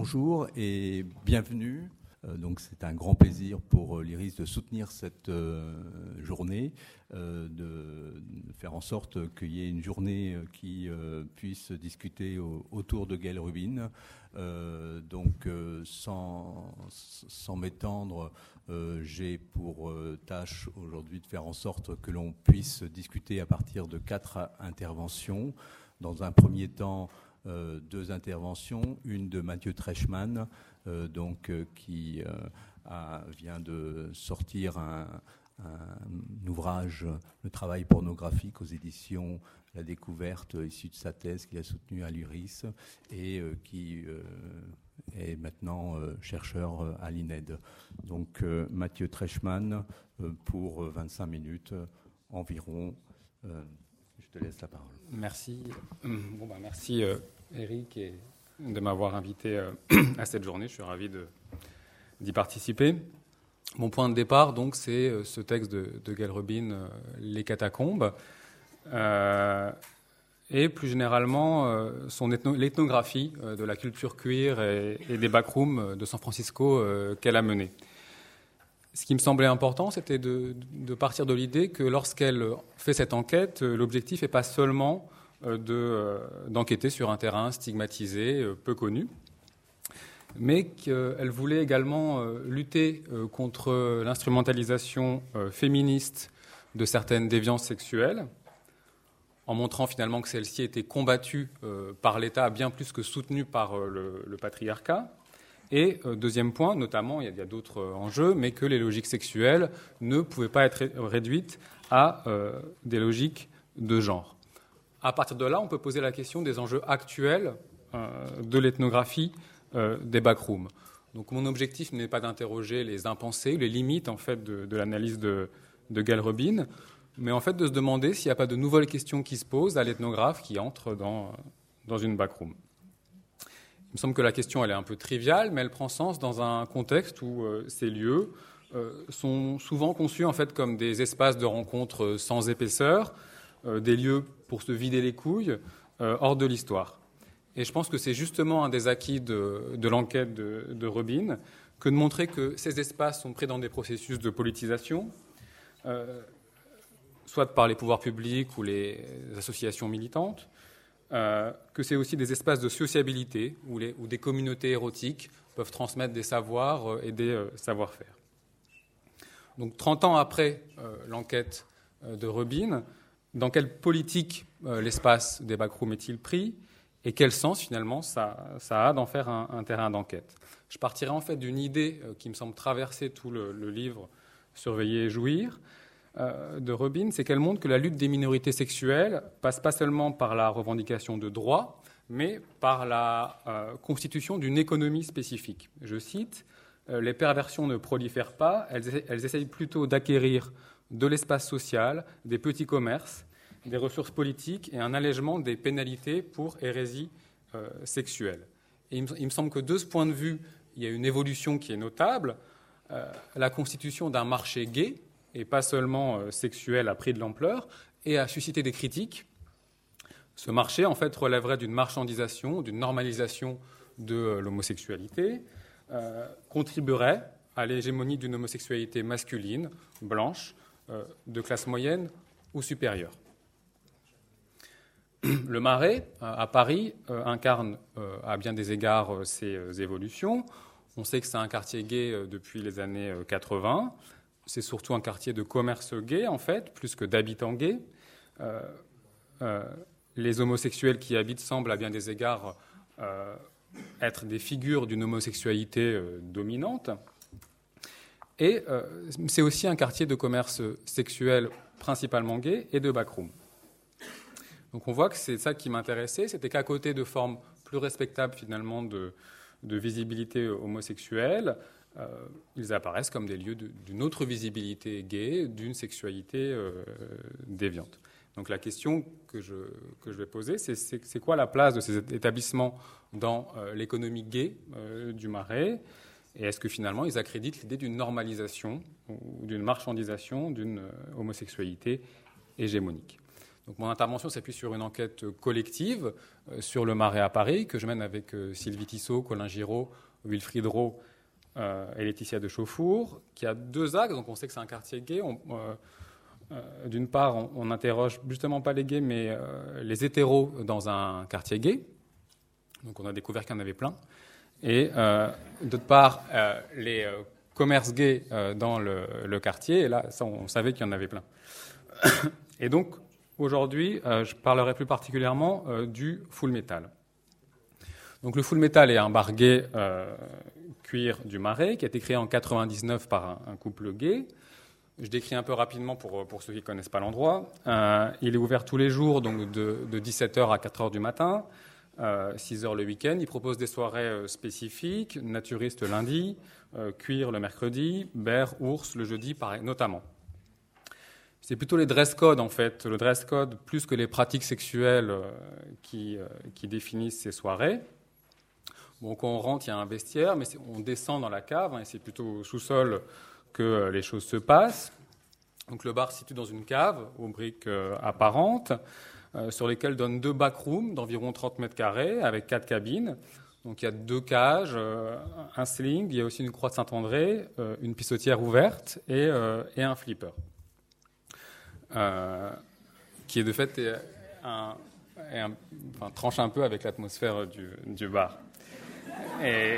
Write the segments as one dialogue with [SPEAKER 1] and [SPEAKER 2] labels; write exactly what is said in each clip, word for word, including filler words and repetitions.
[SPEAKER 1] bonjour et bienvenue. Euh, donc c'est un grand plaisir pour euh, l'Iris de soutenir cette euh, journée, euh, de, de faire en sorte qu'il y ait une journée qui euh, puisse discuter au, autour de Gaël Rubin. Euh, donc euh, sans, sans m'étendre, euh, j'ai pour euh, tâche aujourd'hui de faire en sorte que l'on puisse discuter à partir de quatre interventions. Dans un premier temps, Euh, deux interventions, une de Mathieu Treichmann, euh, donc, euh, qui euh, a, vient de sortir un, un ouvrage, Le travail pornographique aux éditions La Découverte, issu de sa thèse qu'il a soutenue à l'Iris et euh, qui euh, est maintenant euh, chercheur euh, à l'I N E D. Donc euh, Mathieu Treichmann euh, pour vingt-cinq minutes euh, environ. Euh, je te laisse la parole.
[SPEAKER 2] Merci. Bon, bah, merci euh, Eric et de m'avoir invité euh, à cette journée. Je suis ravi de, d'y participer. Mon point de départ, donc, c'est euh, ce texte de, de Gaël Rubin, euh, Les catacombes, euh, et plus généralement euh, son ethno- l'ethnographie euh, de la culture queer et, et des backrooms de San Francisco euh, qu'elle a menée. Ce qui me semblait important, c'était de, de partir de l'idée que lorsqu'elle fait cette enquête, l'objectif n'est pas seulement de, d'enquêter sur un terrain stigmatisé, peu connu, mais qu'elle voulait également lutter contre l'instrumentalisation féministe de certaines déviances sexuelles, en montrant finalement que celle-ci était combattue par l'État bien plus que soutenue par le, le patriarcat. Et euh, deuxième point, notamment, il y a, il y a d'autres euh, enjeux, mais que les logiques sexuelles ne pouvaient pas être ré- réduites à euh, des logiques de genre. À partir de là, on peut poser la question des enjeux actuels euh, de l'ethnographie euh, des backrooms. Donc mon objectif n'est pas d'interroger les impensés, les limites en fait, de, de l'analyse de, de Gaël Rubin, mais en fait de se demander s'il n'y a pas de nouvelles questions qui se posent à l'ethnographe qui entre dans, dans une backroom. Il me semble que la question elle est un peu triviale, mais elle prend sens dans un contexte où euh, ces lieux euh, sont souvent conçus en fait comme des espaces de rencontres sans épaisseur, euh, des lieux pour se vider les couilles, euh, hors de l'histoire. Et je pense que c'est justement un des acquis de, de l'enquête de, de Rubin que de montrer que ces espaces sont pris dans des processus de politisation, euh, soit par les pouvoirs publics ou les associations militantes, Euh, que c'est aussi des espaces de sociabilité où, les, où des communautés érotiques peuvent transmettre des savoirs euh, et des euh, savoir-faire. Donc trente ans après euh, l'enquête euh, de Rubin, dans quelle politique euh, l'espace des backrooms est-il pris et quel sens finalement ça, ça a d'en faire un, un terrain d'enquête. Je partirai en fait d'une idée euh, qui me semble traverser tout le, le livre Surveiller et jouir, de Rubin, c'est qu'elle montre que la lutte des minorités sexuelles passe pas seulement par la revendication de droits, mais par la euh, constitution d'une économie spécifique. Je cite, euh, « Les perversions ne prolifèrent pas, elles, elles essayent plutôt d'acquérir de l'espace social, des petits commerces, des ressources politiques et un allègement des pénalités pour hérésie euh, sexuelle. » Et il me, il me semble que de ce point de vue, il y a une évolution qui est notable. Euh, la constitution d'un marché gay, et pas seulement euh, sexuel, a pris de l'ampleur et a suscité des critiques. Ce marché, en fait, relèverait d'une marchandisation, d'une normalisation de euh, l'homosexualité, euh, contribuerait à l'hégémonie d'une homosexualité masculine, blanche, euh, de classe moyenne ou supérieure. Le Marais, à Paris, euh, incarne euh, à bien des égards euh, ces euh, évolutions. On sait que c'est un quartier gay euh, depuis les années euh, quatre-vingts. C'est surtout un quartier de commerce gay, en fait, plus que d'habitants gays. Euh, euh, les homosexuels qui y habitent semblent, à bien des égards, euh, être des figures d'une homosexualité euh, dominante. Et euh, c'est aussi un quartier de commerce sexuel principalement gay et de backroom. Donc on voit que c'est ça qui m'intéressait, c'était qu'à côté de formes plus respectables, finalement, de, de visibilité homosexuelle, Euh, ils apparaissent comme des lieux de, d'une autre visibilité gay, d'une sexualité euh, déviante. Donc la question que je, que je vais poser, c'est, c'est, c'est quoi la place de ces établissements dans euh, l'économie gay euh, du Marais, et est-ce que finalement ils accréditent l'idée d'une normalisation ou d'une marchandisation d'une euh, homosexualité hégémonique. Donc mon intervention s'appuie sur une enquête collective euh, sur le Marais à Paris, que je mène avec euh, Sylvie Tissot, Colin Giraud, Wilfried Roux euh, et Laetitia de Chauffour, qui a deux axes. Donc on sait que c'est un quartier gay. On, euh, euh, d'une part, on, on interroge justement pas les gays, mais euh, les hétéros dans un quartier gay. Donc on a découvert qu'il y en avait plein. Et euh, d'autre part, euh, les euh, commerces gays euh, dans le, le quartier. Et là, ça, on savait qu'il y en avait plein. Et donc, aujourd'hui, euh, je parlerai plus particulièrement euh, du Full Metal. Donc, le Full Metal est un bar gay euh, cuir du Marais qui a été créé en quatre-vingt-dix-neuf par un, un couple gay. Je décris un peu rapidement pour, pour ceux qui ne connaissent pas l'endroit. Euh, il est ouvert tous les jours, donc de, de dix-sept heures à quatre heures du matin, euh, six heures le week-end. Il propose des soirées euh, spécifiques, naturistes le lundi, euh, cuir le mercredi, bear, ours le jeudi, pareil, notamment. C'est plutôt les dress codes, en fait, le dress code, plus que les pratiques sexuelles euh, qui, euh, qui définissent ces soirées. Bon, quand on rentre, il y a un vestiaire, mais on descend dans la cave, hein, et c'est plutôt au sous-sol que euh, les choses se passent. Donc le bar se situe dans une cave aux briques euh, apparentes, euh, sur lesquelles donnent deux backrooms d'environ trente mètres carrés, avec quatre cabines. Donc il y a deux cages, euh, un sling, il y a aussi une croix de Saint-André, euh, une pissotière ouverte et, euh, et un flipper. Euh, qui est de fait est un, est un, enfin, tranche un peu avec l'atmosphère du, du bar. Et,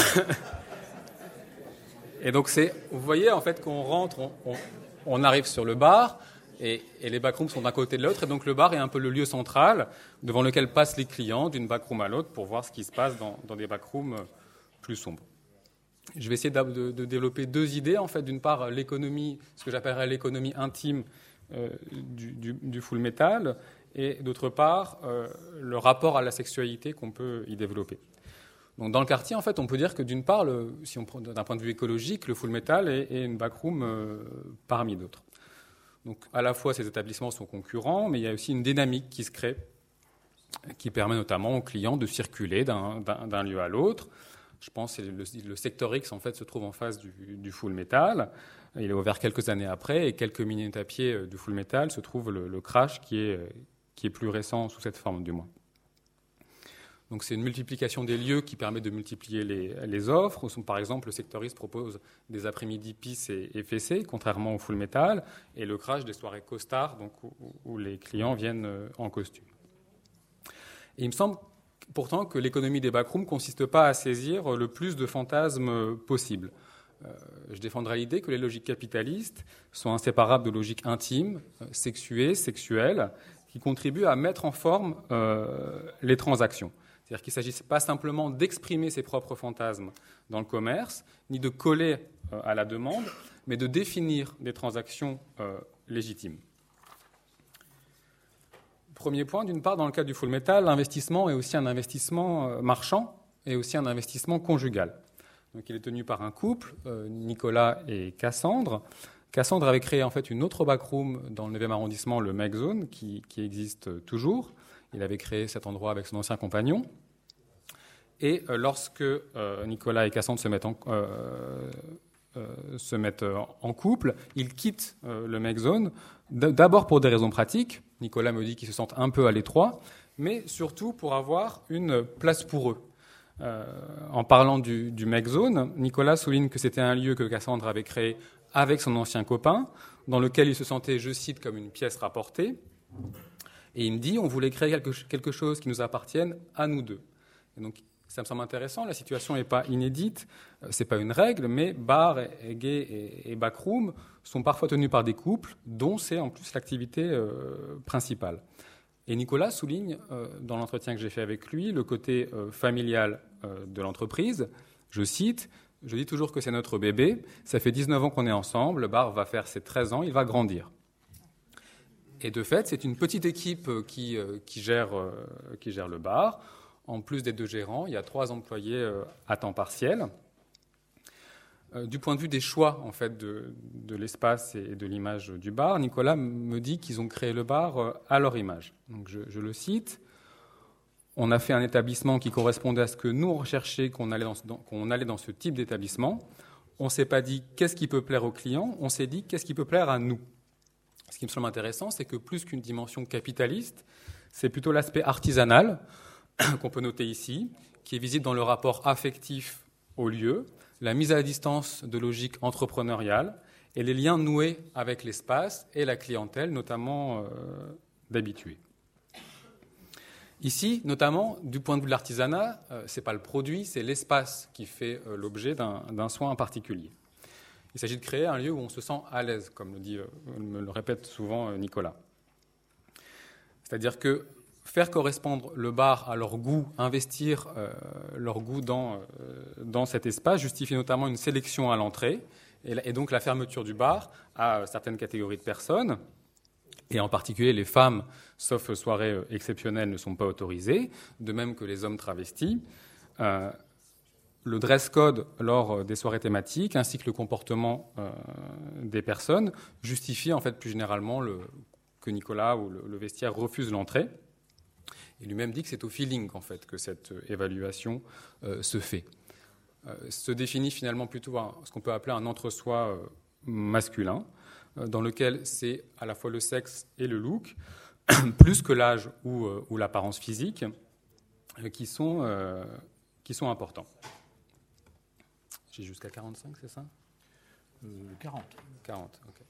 [SPEAKER 2] et donc c'est, vous voyez en fait qu'on rentre, on, on, on arrive sur le bar et, et les backrooms sont d'un côté de l'autre et donc le bar est un peu le lieu central devant lequel passent les clients d'une backroom à l'autre pour voir ce qui se passe dans, dans des backrooms plus sombres. Je vais essayer de, de, de développer deux idées en fait. D'une part, l'économie, ce que j'appellerais l'économie intime Euh, du, du, du full metal, et d'autre part, euh, le rapport à la sexualité qu'on peut y développer. Donc, dans le quartier, en fait, on peut dire que d'une part, le, si on prend d'un point de vue écologique, le full metal est, est une backroom euh, parmi d'autres. Donc, à la fois, ces établissements sont concurrents, mais il y a aussi une dynamique qui se crée, qui permet notamment aux clients de circuler d'un, d'un, d'un lieu à l'autre. Je pense que le, le secteur X, en fait, se trouve en face du, du full metal. Il est ouvert quelques années après, et quelques minutes à pied du full metal se trouve le, le crash, qui est, qui est plus récent sous cette forme, du moins. Donc c'est une multiplication des lieux qui permet de multiplier les, les offres. Par exemple, le secteur X propose des après-midi pisse et, et fessées, contrairement au full metal, et le crash des soirées costards, donc où, où les clients viennent en costume. Et il me semble pourtant que l'économie des backrooms ne consiste pas à saisir le plus de fantasmes possible. Euh, je défendrai l'idée que les logiques capitalistes sont inséparables de logiques intimes, euh, sexuées, sexuelles, qui contribuent à mettre en forme euh, les transactions. C'est-à-dire qu'il ne s'agit pas simplement d'exprimer ses propres fantasmes dans le commerce, ni de coller euh, à la demande, mais de définir des transactions euh, légitimes. Premier point, d'une part, dans le cas du full metal, l'investissement est aussi un investissement euh, marchand et aussi un investissement conjugal. Donc, il est tenu par un couple, euh, Nicolas et Cassandre. Cassandre avait créé en fait une autre backroom dans le neuvième arrondissement, le Make Zone, qui, qui existe toujours. Il avait créé cet endroit avec son ancien compagnon. Et euh, lorsque euh, Nicolas et Cassandre se mettent en, euh, euh, se mettent en couple, ils quittent euh, le Make Zone, d'abord pour des raisons pratiques. Nicolas me dit qu'ils se sentent un peu à l'étroit, mais surtout pour avoir une place pour eux. Euh, en parlant du, du Make Zone, Nicolas souligne que c'était un lieu que Cassandre avait créé avec son ancien copain, dans lequel il se sentait, je cite, comme une pièce rapportée. Et il me dit, on voulait créer quelque, quelque chose qui nous appartienne à nous deux. Et donc, ça me semble intéressant. La situation n'est pas inédite, c'est pas une règle, mais bar, et, et gay et, et backroom sont parfois tenus par des couples, dont c'est en plus l'activité euh, principale. Et Nicolas souligne, euh, dans l'entretien que j'ai fait avec lui, le côté euh, familial euh, de l'entreprise. Je cite, « Je dis toujours que c'est notre bébé. Ça fait dix-neuf ans qu'on est ensemble. Le bar va faire ses treize ans. Il va grandir. » Et de fait, c'est une petite équipe qui, euh, qui, gère, euh, qui gère le bar. En plus des deux gérants, il y a trois employés euh, à temps partiel. Euh, du point de vue des choix en fait, de, de l'espace et de l'image du bar, Nicolas me dit qu'ils ont créé le bar euh, à leur image. Donc je, je le cite. On a fait un établissement qui correspondait à ce que nous on recherchait qu'on allait dans ce, dans, qu'on allait dans ce type d'établissement. On ne s'est pas dit qu'est-ce qui peut plaire aux clients, on s'est dit qu'est-ce qui peut plaire à nous. Ce qui me semble intéressant, c'est que plus qu'une dimension capitaliste, c'est plutôt l'aspect artisanal qu'on peut noter ici, qui est visible dans le rapport affectif au lieu, la mise à distance de logique entrepreneuriale et les liens noués avec l'espace et la clientèle, notamment euh, d'habitués. Ici, notamment, du point de vue de l'artisanat, euh, ce n'est pas le produit, c'est l'espace qui fait euh, l'objet d'un, d'un soin en particulier. Il s'agit de créer un lieu où on se sent à l'aise, comme le dit, euh, me le répète souvent euh, Nicolas. C'est-à-dire que faire correspondre le bar à leur goût, investir euh, leur goût dans, euh, dans cet espace, justifie notamment une sélection à l'entrée, et, et donc la fermeture du bar à certaines catégories de personnes, et en particulier les femmes, sauf soirées exceptionnelles, ne sont pas autorisées, de même que les hommes travestis. Euh, le dress code lors des soirées thématiques, ainsi que le comportement euh, des personnes, justifie en fait plus généralement le, que Nicolas ou le, le vestiaire refuse l'entrée. Il lui-même dit que c'est au feeling en fait que cette évaluation euh, se fait. Euh, se définit finalement plutôt un, ce qu'on peut appeler un entre-soi euh, masculin, euh, dans lequel c'est à la fois le sexe et le look, plus que l'âge ou, euh, ou l'apparence physique, euh, qui, sont, euh, qui sont importants. J'ai jusqu'à quarante-cinq, c'est ça
[SPEAKER 1] euh, quarante.
[SPEAKER 2] quarante, ok.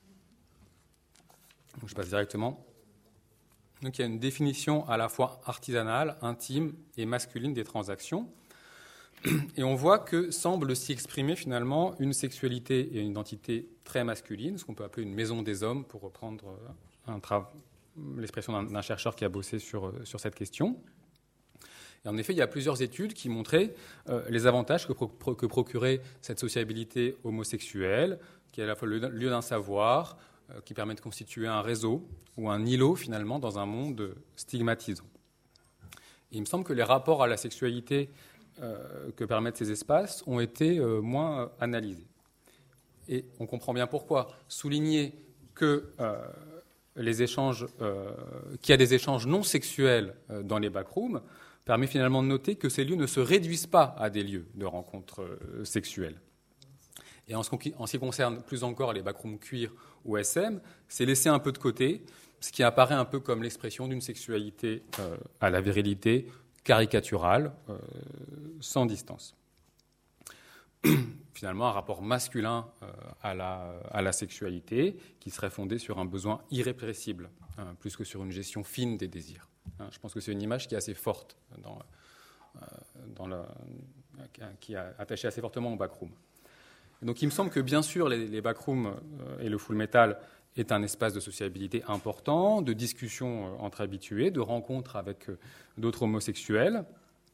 [SPEAKER 2] Donc je passe directement. Donc il y a une définition à la fois artisanale, intime et masculine des transactions. Et on voit que semble s'y exprimer finalement une sexualité et une identité très masculine, ce qu'on peut appeler une maison des hommes, pour reprendre un tra- l'expression d'un, d'un chercheur qui a bossé sur, sur cette question. Et en effet, il y a plusieurs études qui montraient euh, les avantages que, pro- que procurait cette sociabilité homosexuelle, qui est à la fois le lieu d'un savoir, euh, qui permet de constituer un réseau ou un îlot finalement dans un monde stigmatisant. Et il me semble que les rapports à la sexualité euh, que permettent ces espaces ont été euh, moins euh, analysés. Et on comprend bien pourquoi. Souligner que euh, les échanges, euh, qu'il y a des échanges non sexuels euh, dans les backrooms permet finalement de noter que ces lieux ne se réduisent pas à des lieux de rencontres euh, sexuelles. Et en ce, en ce qui concerne plus encore les backrooms queer ou S M, c'est laissé un peu de côté, ce qui apparaît un peu comme l'expression d'une sexualité euh, à la virilité caricaturale, euh, sans distance. Finalement, un rapport masculin euh, à, la, à la sexualité qui serait fondé sur un besoin irrépressible, hein, plus que sur une gestion fine des désirs. Hein, je pense que c'est une image qui est assez forte, dans, euh, dans le, qui est attachée assez fortement au backroom. Donc il me semble que bien sûr les, les backrooms euh, et le full metal est un espace de sociabilité important, de discussion euh, entre habitués, de rencontres avec euh, d'autres homosexuels.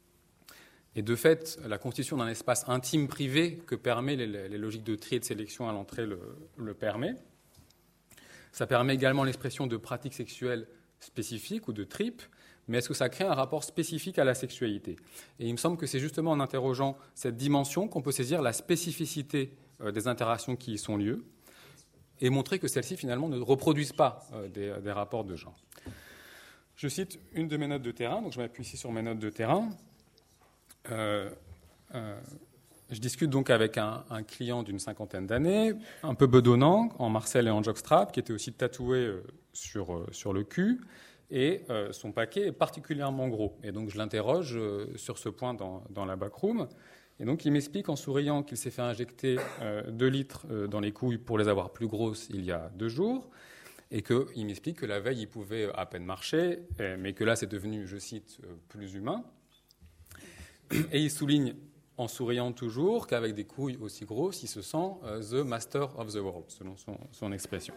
[SPEAKER 2] Et de fait, la constitution d'un espace intime privé que permet les, les logiques de tri et de sélection à l'entrée le, le permet. Ça permet également l'expression de pratiques sexuelles spécifiques ou de tripes, mais est-ce que ça crée un rapport spécifique à la sexualité ? Et il me semble que c'est justement en interrogeant cette dimension qu'on peut saisir la spécificité euh, des interactions qui y sont lieu et montrer que celles-ci, finalement, ne reproduisent pas euh, des, des rapports de genre. Je cite une de mes notes de terrain, donc je m'appuie ici sur mes notes de terrain. Euh, euh, je discute donc avec un, un client d'une cinquantaine d'années, un peu bedonnant, en Marcel et en jockstrap, qui était aussi tatoué euh, sur, euh, sur le cul, et euh, son paquet est particulièrement gros. Et donc je l'interroge euh, sur ce point dans, dans la backroom, et donc il m'explique en souriant qu'il s'est fait injecter euh, deux litres euh, dans les couilles pour les avoir plus grosses il y a deux jours, et qu'il m'explique que la veille il pouvait à peine marcher, mais que là c'est devenu, je cite, euh, plus humain. Et il souligne, en souriant toujours, qu'avec des couilles aussi grosses, il se sent euh, « the master of the world », selon son, son expression.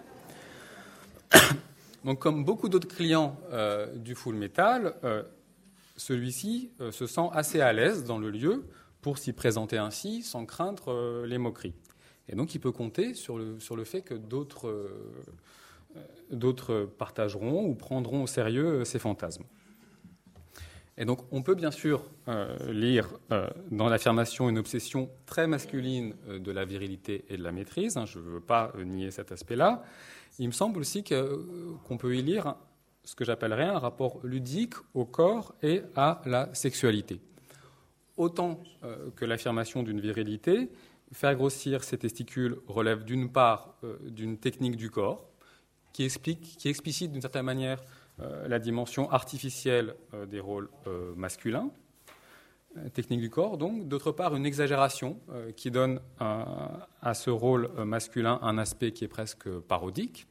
[SPEAKER 2] Donc, comme beaucoup d'autres clients euh, du full metal, euh, celui-ci euh, se sent assez à l'aise dans le lieu pour s'y présenter ainsi, sans craindre euh, les moqueries. Et donc, il peut compter sur le, sur le fait que d'autres, euh, d'autres partageront ou prendront au sérieux ces fantasmes. Et donc, on peut bien sûr euh, lire euh, dans l'affirmation une obsession très masculine euh, de la virilité et de la maîtrise. Hein, je ne veux pas euh, nier cet aspect-là. Il me semble aussi que, euh, qu'on peut y lire ce que j'appellerais un rapport ludique au corps et à la sexualité. Autant euh, que l'affirmation d'une virilité, faire grossir ses testicules relève d'une part euh, d'une technique du corps, qui explique, qui explicite d'une certaine manière euh, la dimension artificielle euh, des rôles euh, masculins, euh, technique du corps, donc, d'autre part, une exagération euh, qui donne euh, à ce rôle euh, masculin un aspect qui est presque parodique.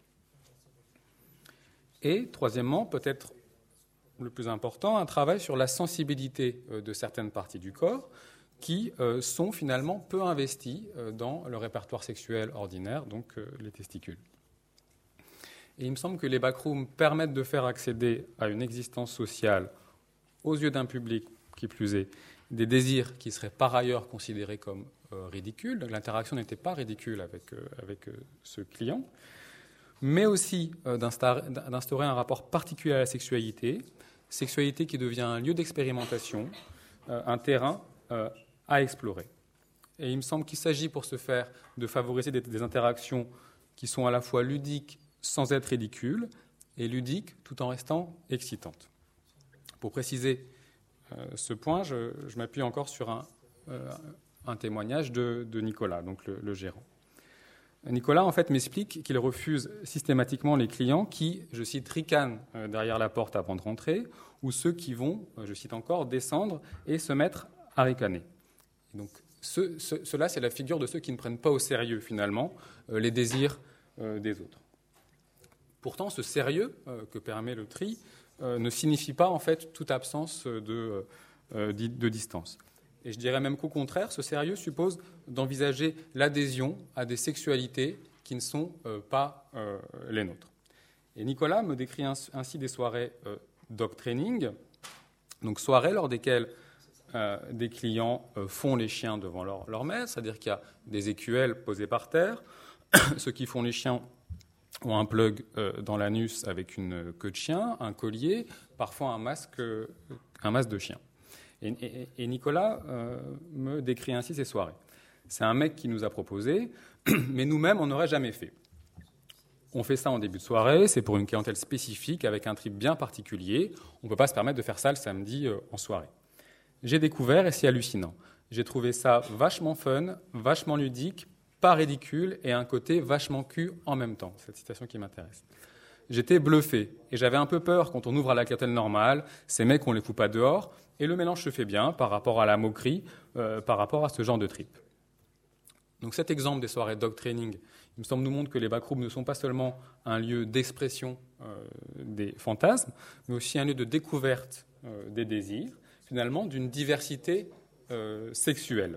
[SPEAKER 2] Et, troisièmement, peut-être le plus important, un travail sur la sensibilité euh, de certaines parties du corps qui euh, sont finalement peu investies euh, dans le répertoire sexuel ordinaire, donc euh, les testicules. Et il me semble que les backrooms permettent de faire accéder à une existence sociale, aux yeux d'un public, qui plus est, des désirs qui seraient par ailleurs considérés comme euh, ridicules. Donc l'interaction n'était pas ridicule avec, euh, avec euh, ce client, mais aussi euh, d'instaurer, d'instaurer un rapport particulier à la sexualité, sexualité qui devient un lieu d'expérimentation, euh, un terrain euh, à explorer. Et il me semble qu'il s'agit pour ce faire de favoriser des, des interactions qui sont à la fois ludiques sans être ridicules et ludiques tout en restant excitantes. Pour préciser euh, ce point, je, je m'appuie encore sur un, euh, un témoignage de, de Nicolas, donc le, le gérant. Nicolas, en fait, m'explique qu'il refuse systématiquement les clients qui, je cite, ricanent euh, derrière la porte avant de rentrer, ou ceux qui vont, euh, je cite encore, descendre et se mettre à ricaner. Et donc, ce, ce, cela, c'est la figure de ceux qui ne prennent pas au sérieux, finalement, euh, les désirs euh, des autres. Pourtant, ce sérieux euh, que permet le tri euh, ne signifie pas, en fait, toute absence de, euh, de distance. Et je dirais même qu'au contraire, ce sérieux suppose d'envisager l'adhésion à des sexualités qui ne sont euh, pas euh, les nôtres. Et Nicolas me décrit ainsi des soirées euh, dog training, donc soirées lors desquelles euh, des clients euh, font les chiens devant leur, leur maître, c'est-à-dire qu'il y a des écuelles posées par terre. Ceux qui font les chiens ont un plug euh, dans l'anus avec une queue de chien, un collier, parfois un masque, un masque de chien. Et, et, et Nicolas euh, me décrit ainsi ces soirées. C'est un mec qui nous a proposé, mais nous-mêmes, on n'aurait jamais fait. On fait ça en début de soirée, c'est pour une clientèle spécifique, avec un trip bien particulier. On ne peut pas se permettre de faire ça le samedi euh, en soirée. J'ai découvert, et c'est hallucinant, j'ai trouvé ça vachement fun, vachement ludique, pas ridicule, et un côté vachement cul en même temps. Cette citation qui m'intéresse. J'étais bluffé, et j'avais un peu peur quand on ouvre à la clientèle normale, ces mecs, on ne les fout pas dehors, et le mélange se fait bien par rapport à la moquerie, euh, par rapport à ce genre de trip. Donc cet exemple des soirées dog training, il me semble nous montre que les backrooms ne sont pas seulement un lieu d'expression euh, des fantasmes, mais aussi un lieu de découverte euh, des désirs, finalement d'une diversité euh, sexuelle.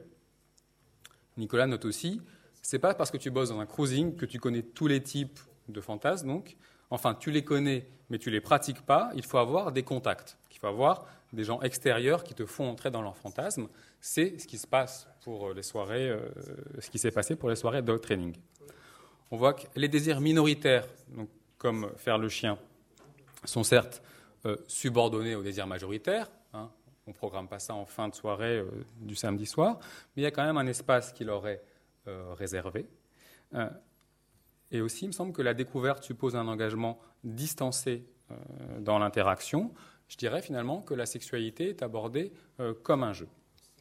[SPEAKER 2] Nicolas note aussi, c'est pas parce que tu bosses dans un cruising que tu connais tous les types de fantasmes, donc, enfin tu les connais, mais tu les pratiques pas, il faut avoir des contacts, il faut avoir des gens extérieurs qui te font entrer dans leur fantasme. C'est ce qui se passe pour les soirées, euh, ce qui s'est passé pour les soirées dog training. On voit que les désirs minoritaires, donc, comme faire le chien, sont certes euh, subordonnés aux désirs majoritaires. Hein, on ne programme pas ça en fin de soirée euh, du samedi soir, mais il y a quand même un espace qui leur est euh, réservé. Euh, et aussi, il me semble que la découverte suppose un engagement distancé euh, dans l'interaction. Je dirais finalement que la sexualité est abordée euh, comme un jeu.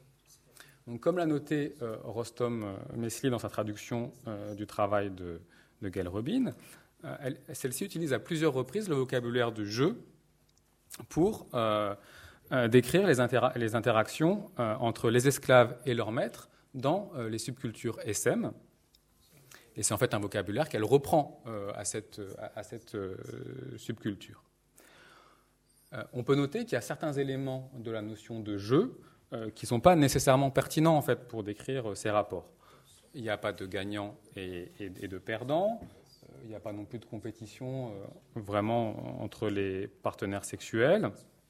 [SPEAKER 2] Donc, comme l'a noté euh, Rostom euh, Mesli dans sa traduction euh, du travail de, de Gail Rubin, euh, elle, celle-ci utilise à plusieurs reprises le vocabulaire de jeu pour euh, euh, décrire les, intera- les interactions euh, entre les esclaves et leurs maîtres dans euh, les subcultures S M. Et c'est en fait un vocabulaire qu'elle reprend euh, à cette, à, à cette euh, subculture. Euh, on peut noter qu'il y a certains éléments de la notion de jeu euh, qui ne sont pas nécessairement pertinents en fait, pour décrire euh, ces rapports. Il n'y a pas de gagnant et, et, et de perdant. Euh, il n'y a pas non plus de compétition euh, vraiment entre les partenaires sexuels.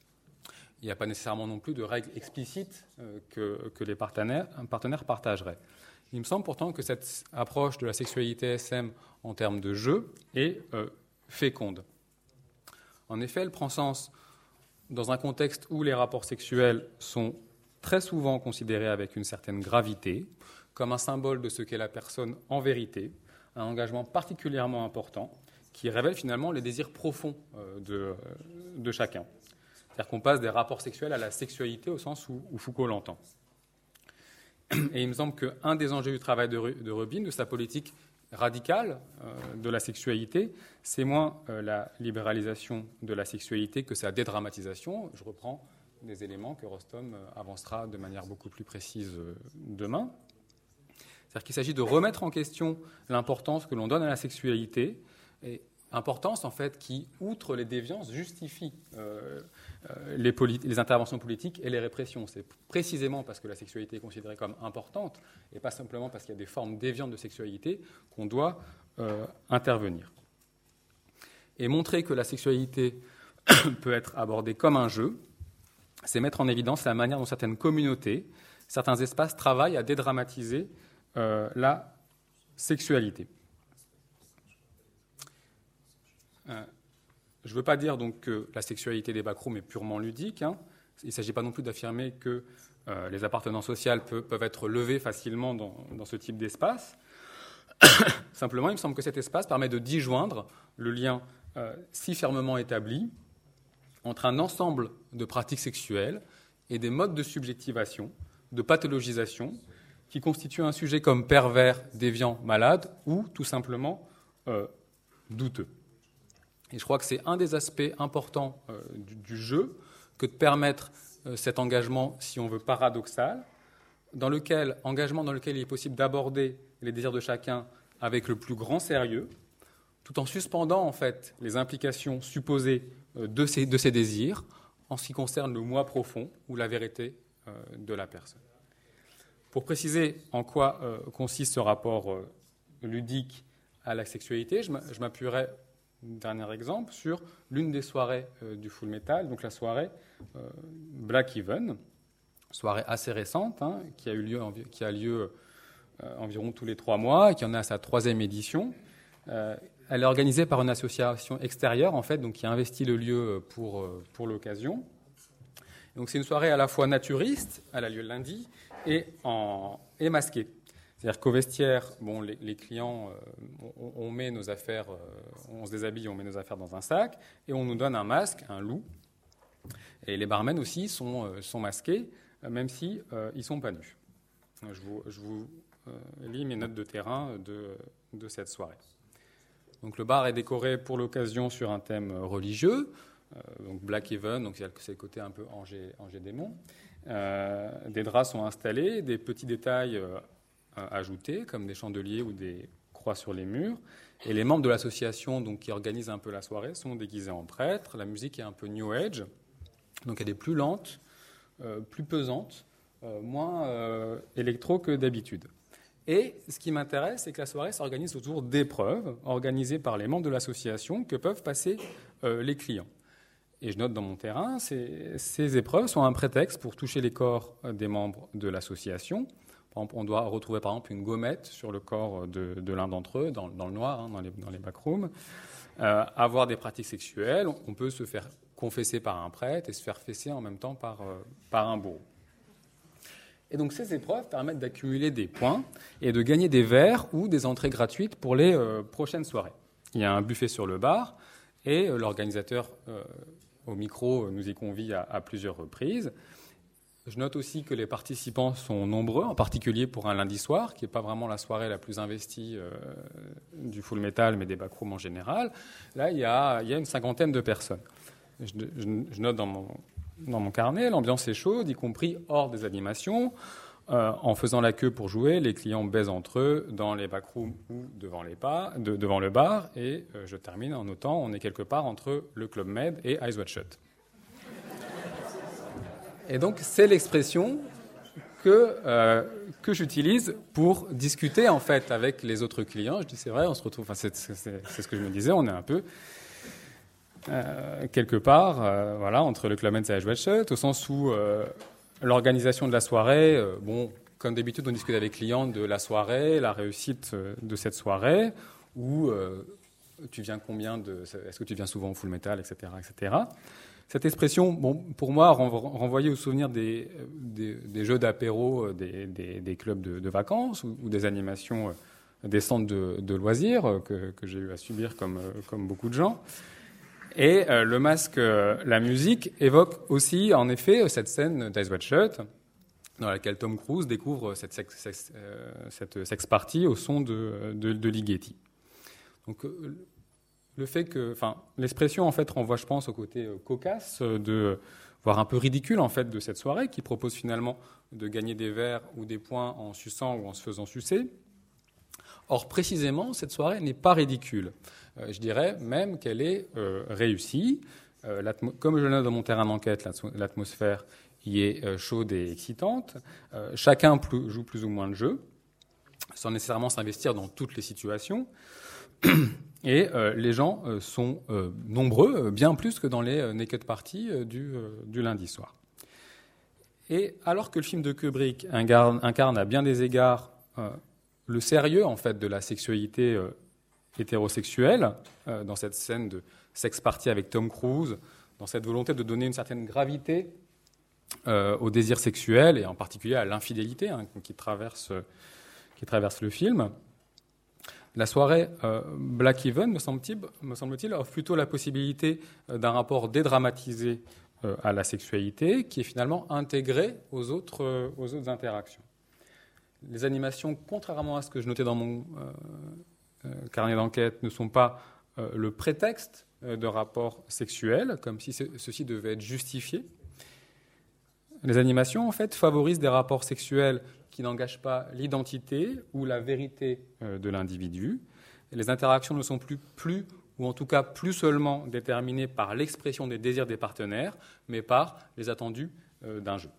[SPEAKER 2] Il n'y a pas nécessairement non plus de règles explicites euh, que, que les partenaires, partenaires partageraient. Il me semble pourtant que cette approche de la sexualité S M en termes de jeu est euh, féconde. En effet, elle prend sens dans un contexte où les rapports sexuels sont très souvent considérés avec une certaine gravité, comme un symbole de ce qu'est la personne en vérité, un engagement particulièrement important qui révèle finalement les désirs profonds euh, de, de chacun. C'est-à-dire qu'on passe des rapports sexuels à la sexualité au sens où, où Foucault l'entend. Et il me semble qu'un des enjeux du travail de, de Rubin, de sa politique radicale euh, de la sexualité, c'est moins euh, la libéralisation de la sexualité que sa dédramatisation. Je reprends des éléments que Rostom euh, avancera de manière beaucoup plus précise euh, demain. C'est-à-dire qu'il s'agit de remettre en question l'importance que l'on donne à la sexualité, et importance en fait qui, outre les déviances, justifie euh, euh, les, polit- les interventions politiques et les répressions. C'est précisément parce que la sexualité est considérée comme importante et pas simplement parce qu'il y a des formes déviantes de sexualité qu'on doit euh, intervenir. Et montrer que la sexualité peut être abordée comme un jeu, c'est mettre en évidence la manière dont certaines communautés, certains espaces travaillent à dédramatiser euh, la sexualité. Euh, je ne veux pas dire donc que la sexualité des backrooms est purement ludique. Hein. Il ne s'agit pas non plus d'affirmer que euh, les appartenances sociales peut, peuvent être levées facilement dans, dans ce type d'espace. Simplement, il me semble que cet espace permet de disjoindre le lien euh, si fermement établi entre un ensemble de pratiques sexuelles et des modes de subjectivation, de pathologisation, qui constituent un sujet comme pervers, déviant, malade ou tout simplement euh, douteux. Et je crois que c'est un des aspects importants euh, du, du jeu que de permettre euh, cet engagement, si on veut, paradoxal, dans lequel, engagement dans lequel il est possible d'aborder les désirs de chacun avec le plus grand sérieux, tout en suspendant en fait les implications supposées euh, de, ces, de ces désirs en ce qui concerne le moi profond ou la vérité euh, de la personne. Pour préciser en quoi euh, consiste ce rapport euh, ludique à la sexualité, je m'appuierai un dernier exemple sur l'une des soirées euh, du Full Metal, donc la soirée euh, Black Even, soirée assez récente, hein, qui a eu lieu, qui a lieu euh, environ tous les trois mois, et qui en est à sa troisième édition. Euh, elle est organisée par une association extérieure, en fait, donc qui a investi le lieu pour, euh, pour l'occasion. Donc c'est une soirée à la fois naturiste, elle a lieu le lundi, et, en, et masquée. C'est-à-dire qu'au vestiaire, bon, les, les clients, euh, on, on met nos affaires, euh, on se déshabille, on met nos affaires dans un sac, et on nous donne un masque, un loup. Et les barmen aussi sont, euh, sont masqués, euh, même si euh, ils sont pas nus. Je vous, je vous euh, lis mes notes de terrain de, de cette soirée. Donc le bar est décoré pour l'occasion sur un thème religieux, euh, donc Black Even, donc c'est le côté un peu Angers, Angers démon. Euh, des draps sont installés, des petits détails euh, ajoutés, comme des chandeliers ou des croix sur les murs. Et les membres de l'association donc, qui organisent un peu la soirée sont déguisés en prêtres. La musique est un peu New Age, donc elle est plus lente, euh, plus pesante, euh, moins euh, électro que d'habitude. Et ce qui m'intéresse, c'est que la soirée s'organise autour d'épreuves organisées par les membres de l'association que peuvent passer euh, les clients. Et je note dans mon terrain, ces, ces épreuves sont un prétexte pour toucher les corps des membres de l'association. On doit retrouver par exemple une gommette sur le corps de, de l'un d'entre eux, dans, dans le noir, hein, dans les, dans les backrooms. Euh, avoir des pratiques sexuelles, on peut se faire confesser par un prêtre et se faire fesser en même temps par, euh, par un bourreau. Et donc ces épreuves permettent d'accumuler des points et de gagner des verres ou des entrées gratuites pour les euh, prochaines soirées. Il y a un buffet sur le bar et euh, l'organisateur euh, au micro nous y convie à, à plusieurs reprises. Je note aussi que les participants sont nombreux, en particulier pour un lundi soir, qui n'est pas vraiment la soirée la plus investie euh, du Full Metal, mais des backrooms en général. Là, il y a, il y a une cinquantaine de personnes. Je, je, je note dans mon, dans mon carnet, l'ambiance est chaude, y compris hors des animations. Euh, en faisant la queue pour jouer, les clients baisent entre eux dans les backrooms ou devant, les pas, de, devant le bar. Et euh, je termine en notant, on est quelque part entre le Club Med et Eyes Wide Shut. Et donc, c'est l'expression que, euh, que j'utilise pour discuter, en fait, avec les autres clients. Je dis, c'est vrai, on se retrouve... Enfin, c'est, c'est, c'est ce que je me disais, on est un peu, euh, quelque part, euh, voilà, entre le Club Med et Eyes Wide Shut, au sens où euh, l'organisation de la soirée, euh, bon, comme d'habitude, on discute avec les clients de la soirée, la réussite de cette soirée, ou euh, tu viens combien de... Est-ce que tu viens souvent au Full Metal, et cetera, et cetera. Cette expression, bon, pour moi, renvoyait au souvenir des, des, des jeux d'apéro, des, des, des clubs de, de vacances ou, ou des animations, des centres de, de loisirs que, que j'ai eu à subir comme, comme beaucoup de gens. Et euh, le masque, euh, la musique, évoque aussi, en effet, cette scène d'Eyes Wide Shut, dans laquelle Tom Cruise découvre cette sex, sex, euh, cette sex party au son de, de, de Ligeti. Donc, euh, le fait que, enfin, l'expression en fait renvoie, je pense, au côté euh, cocasse, euh, de, voire un peu ridicule en fait de cette soirée, qui propose finalement de gagner des verres ou des points en suçant ou en se faisant sucer. Or, précisément, cette soirée n'est pas ridicule. Euh, je dirais même qu'elle est euh, réussie. Euh, comme je le note dans mon terrain d'enquête, l'atmosphère y est euh, chaude et excitante. Euh, chacun plus, joue plus ou moins le jeu, sans nécessairement s'investir dans toutes les situations. Et euh, les gens euh, sont euh, nombreux, bien plus que dans les euh, naked parties euh, du, euh, du lundi soir. Et alors que le film de Kubrick incarne, incarne à bien des égards euh, le sérieux en fait de la sexualité euh, hétérosexuelle, euh, dans cette scène de sex party avec Tom Cruise, dans cette volonté de donner une certaine gravité euh, au désir sexuel et en particulier à l'infidélité hein, qui traverse, qui traverse le film. La soirée euh, Black Even, me semble-t-il, me semble-t-il, offre plutôt la possibilité euh, d'un rapport dédramatisé euh, à la sexualité qui est finalement intégré aux autres, euh, aux autres interactions. Les animations, contrairement à ce que je notais dans mon euh, euh, carnet d'enquête, ne sont pas euh, le prétexte euh, de rapports sexuels, comme si ceci devait être justifié. Les animations, en fait, favorisent des rapports sexuels qui n'engagent pas l'identité ou la vérité euh, de l'individu. Et les interactions ne sont plus, plus, ou en tout cas plus seulement déterminées par l'expression des désirs des partenaires, mais par les attendus euh, d'un jeu.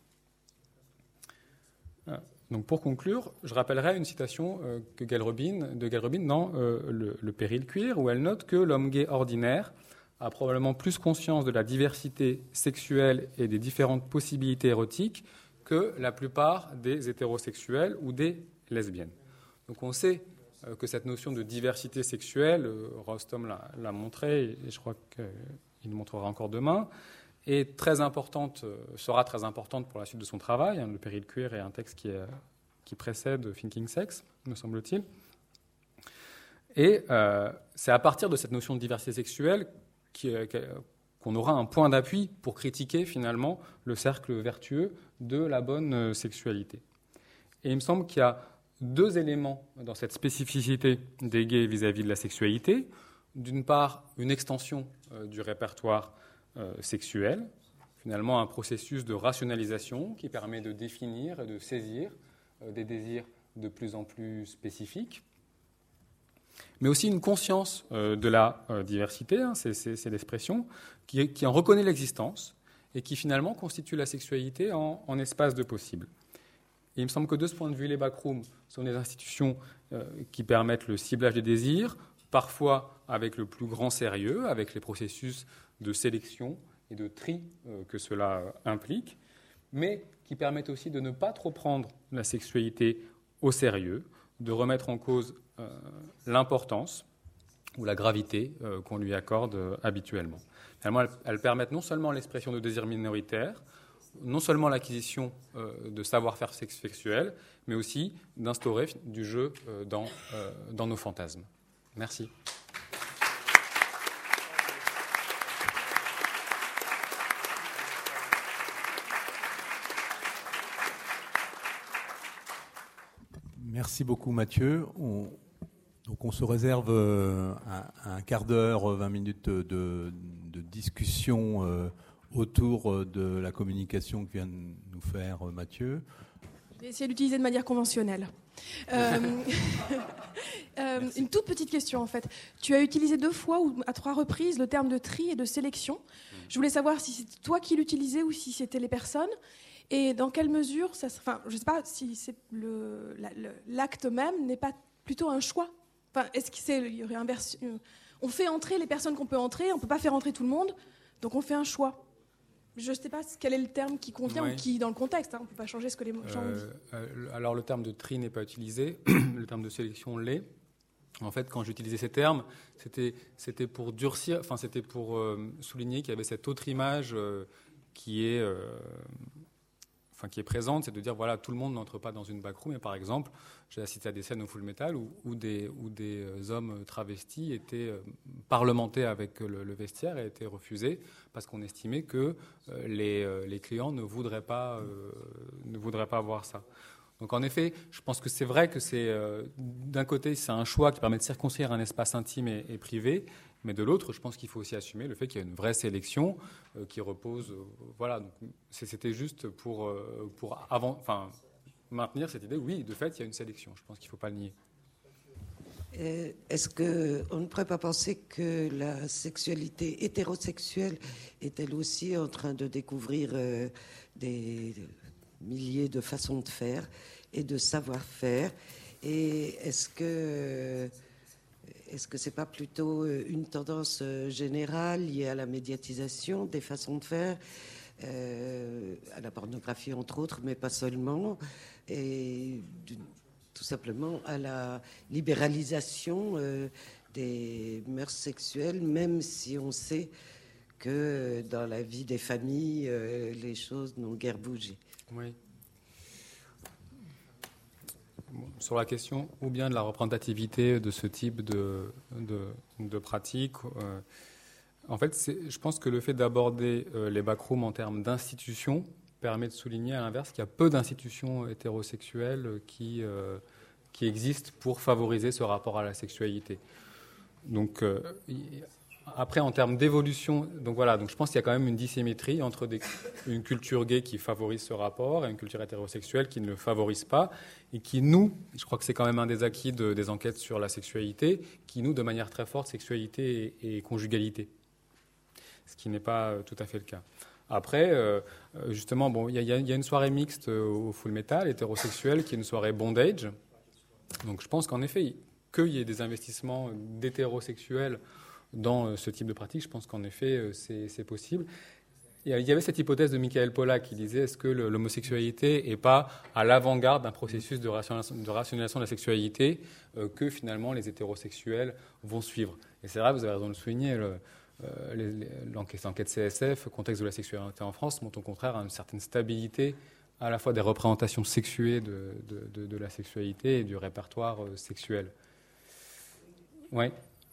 [SPEAKER 2] Euh, donc pour conclure, je rappellerai une citation euh, que Gail Rubin, de Gail Rubin dans euh, le, le Péril Cuir, où elle note que l'homme gay ordinaire a probablement plus conscience de la diversité sexuelle et des différentes possibilités érotiques que la plupart des hétérosexuels ou des lesbiennes. Donc on sait euh, que cette notion de diversité sexuelle, euh, Rostom l'a, l'a montré, et je crois qu'il le montrera encore demain, est très importante, euh, sera très importante pour la suite de son travail. Hein, le Péril Cuir est un texte qui, est, qui précède Thinking Sex, me semble-t-il. Et euh, c'est à partir de cette notion de diversité sexuelle qui, qui, qu'on aura un point d'appui pour critiquer finalement le cercle vertueux de la bonne sexualité. Et il me semble qu'il y a deux éléments dans cette spécificité des gays vis-à-vis de la sexualité. D'une part, une extension euh, du répertoire euh, sexuel, finalement un processus de rationalisation qui permet de définir et de saisir euh, des désirs de plus en plus spécifiques, mais aussi une conscience euh, de la euh, diversité, hein, c'est, c'est, c'est l'expression, qui, qui en reconnaît l'existence et qui finalement constitue la sexualité en, en espace de possible. Et il me semble que de ce point de vue, les backrooms sont des institutions euh, qui permettent le ciblage des désirs, parfois avec le plus grand sérieux, avec les processus de sélection et de tri euh, que cela euh, implique, mais qui permettent aussi de ne pas trop prendre la sexualité au sérieux, de remettre en cause euh, l'importance ou la gravité euh, qu'on lui accorde euh, habituellement. Finalement, elles, elles permettent non seulement l'expression de désirs minoritaires, non seulement l'acquisition euh, de savoir-faire sexuel, mais aussi d'instaurer du jeu euh, dans, euh, dans nos fantasmes. Merci.
[SPEAKER 1] Merci beaucoup Mathieu. On, donc on se réserve euh, un, un quart d'heure, vingt minutes de, de, de discussion euh, autour de la communication que vient de nous faire Mathieu.
[SPEAKER 3] Je vais essayer d'utiliser de manière conventionnelle. Euh, euh, une toute petite question en fait. Tu as utilisé deux fois ou à trois reprises le terme de tri et de sélection. Je voulais savoir si c'était toi qui l'utilisais ou si c'était les personnes. Et dans quelle mesure, ça, enfin, je ne sais pas si c'est le, la, le, l'acte même n'est pas plutôt un choix. Enfin, est-ce qu'il y aurait un vers, on fait entrer les personnes qu'on peut entrer, on ne peut pas faire entrer tout le monde, donc on fait un choix. Je ne sais pas quel est le terme qui convient ouais. ou qui, dans le contexte, hein, on ne peut pas changer ce que les gens euh, ont dit.
[SPEAKER 2] Euh, alors le terme de tri n'est pas utilisé, le terme de sélection l'est. En fait, quand j'utilisais ces termes, c'était, c'était pour durcir, enfin c'était pour euh, souligner qu'il y avait cette autre image euh, qui est... Euh, enfin, qui est présente, c'est de dire voilà, tout le monde n'entre pas dans une backroom. Et par exemple, j'ai assisté à des scènes au Full Metal où, où, des, où des hommes travestis étaient parlementés avec le, le vestiaire et étaient refusés parce qu'on estimait que euh, les, euh, les clients ne voudraient pas, euh, ne voudraient pas voir ça. Donc en effet, je pense que c'est vrai que c'est euh, d'un côté, c'est un choix qui permet de circonscrire un espace intime et, et privé. Mais de l'autre, je pense qu'il faut aussi assumer le fait qu'il y a une vraie sélection euh, qui repose. Euh, voilà, donc c'était juste pour, euh, pour avant, enfin, maintenir cette idée. Oui, de fait, il y a une sélection. Je pense qu'il ne faut pas le nier.
[SPEAKER 4] Euh, est-ce qu'on ne pourrait pas penser que la sexualité hétérosexuelle est elle aussi en train de découvrir euh, des milliers de façons de faire et de savoir-faire? Et est-ce que... Est-ce que ce n'est pas plutôt une tendance générale liée à la médiatisation des façons de faire, euh, à la pornographie entre autres, mais pas seulement, et tout simplement à la libéralisation euh, des mœurs sexuelles, même si on sait que dans la vie des familles, euh, les choses n'ont guère bougé?
[SPEAKER 2] Oui. Sur la question ou bien de la représentativité de ce type de, de, de pratique, euh, en fait, je pense que le fait d'aborder euh, les backrooms en termes d'institutions permet de souligner à l'inverse qu'il y a peu d'institutions hétérosexuelles qui, euh, qui existent pour favoriser ce rapport à la sexualité. Donc, euh, après, en termes d'évolution, donc voilà, donc je pense qu'il y a quand même une dissymétrie entre des, une culture gay qui favorise ce rapport et une culture hétérosexuelle qui ne le favorise pas et qui nous, je crois que c'est quand même un des acquis de, des enquêtes sur la sexualité, qui nous, de manière très forte, sexualité et, et conjugalité, ce qui n'est pas tout à fait le cas. Après, euh, justement, bon, il y, y a une soirée mixte au Full Metal, hétérosexuelle, qui est une soirée bondage. Donc je pense qu'en effet, qu'il y ait des investissements d'hétérosexuels dans ce type de pratique, je pense qu'en effet, c'est, c'est possible. Il y avait cette hypothèse de Michael Pollack qui disait est-ce que l'homosexualité n'est pas à l'avant-garde d'un processus de rationalisation de la sexualité euh, que finalement les hétérosexuels vont suivre. Et c'est vrai, vous avez raison de le souligner, le, euh, les, les, l'enquête C S F, contexte de la sexualité en France, montre au contraire à une certaine stabilité à la fois des représentations sexuées de, de, de, de la sexualité et du répertoire euh, sexuel. Oui.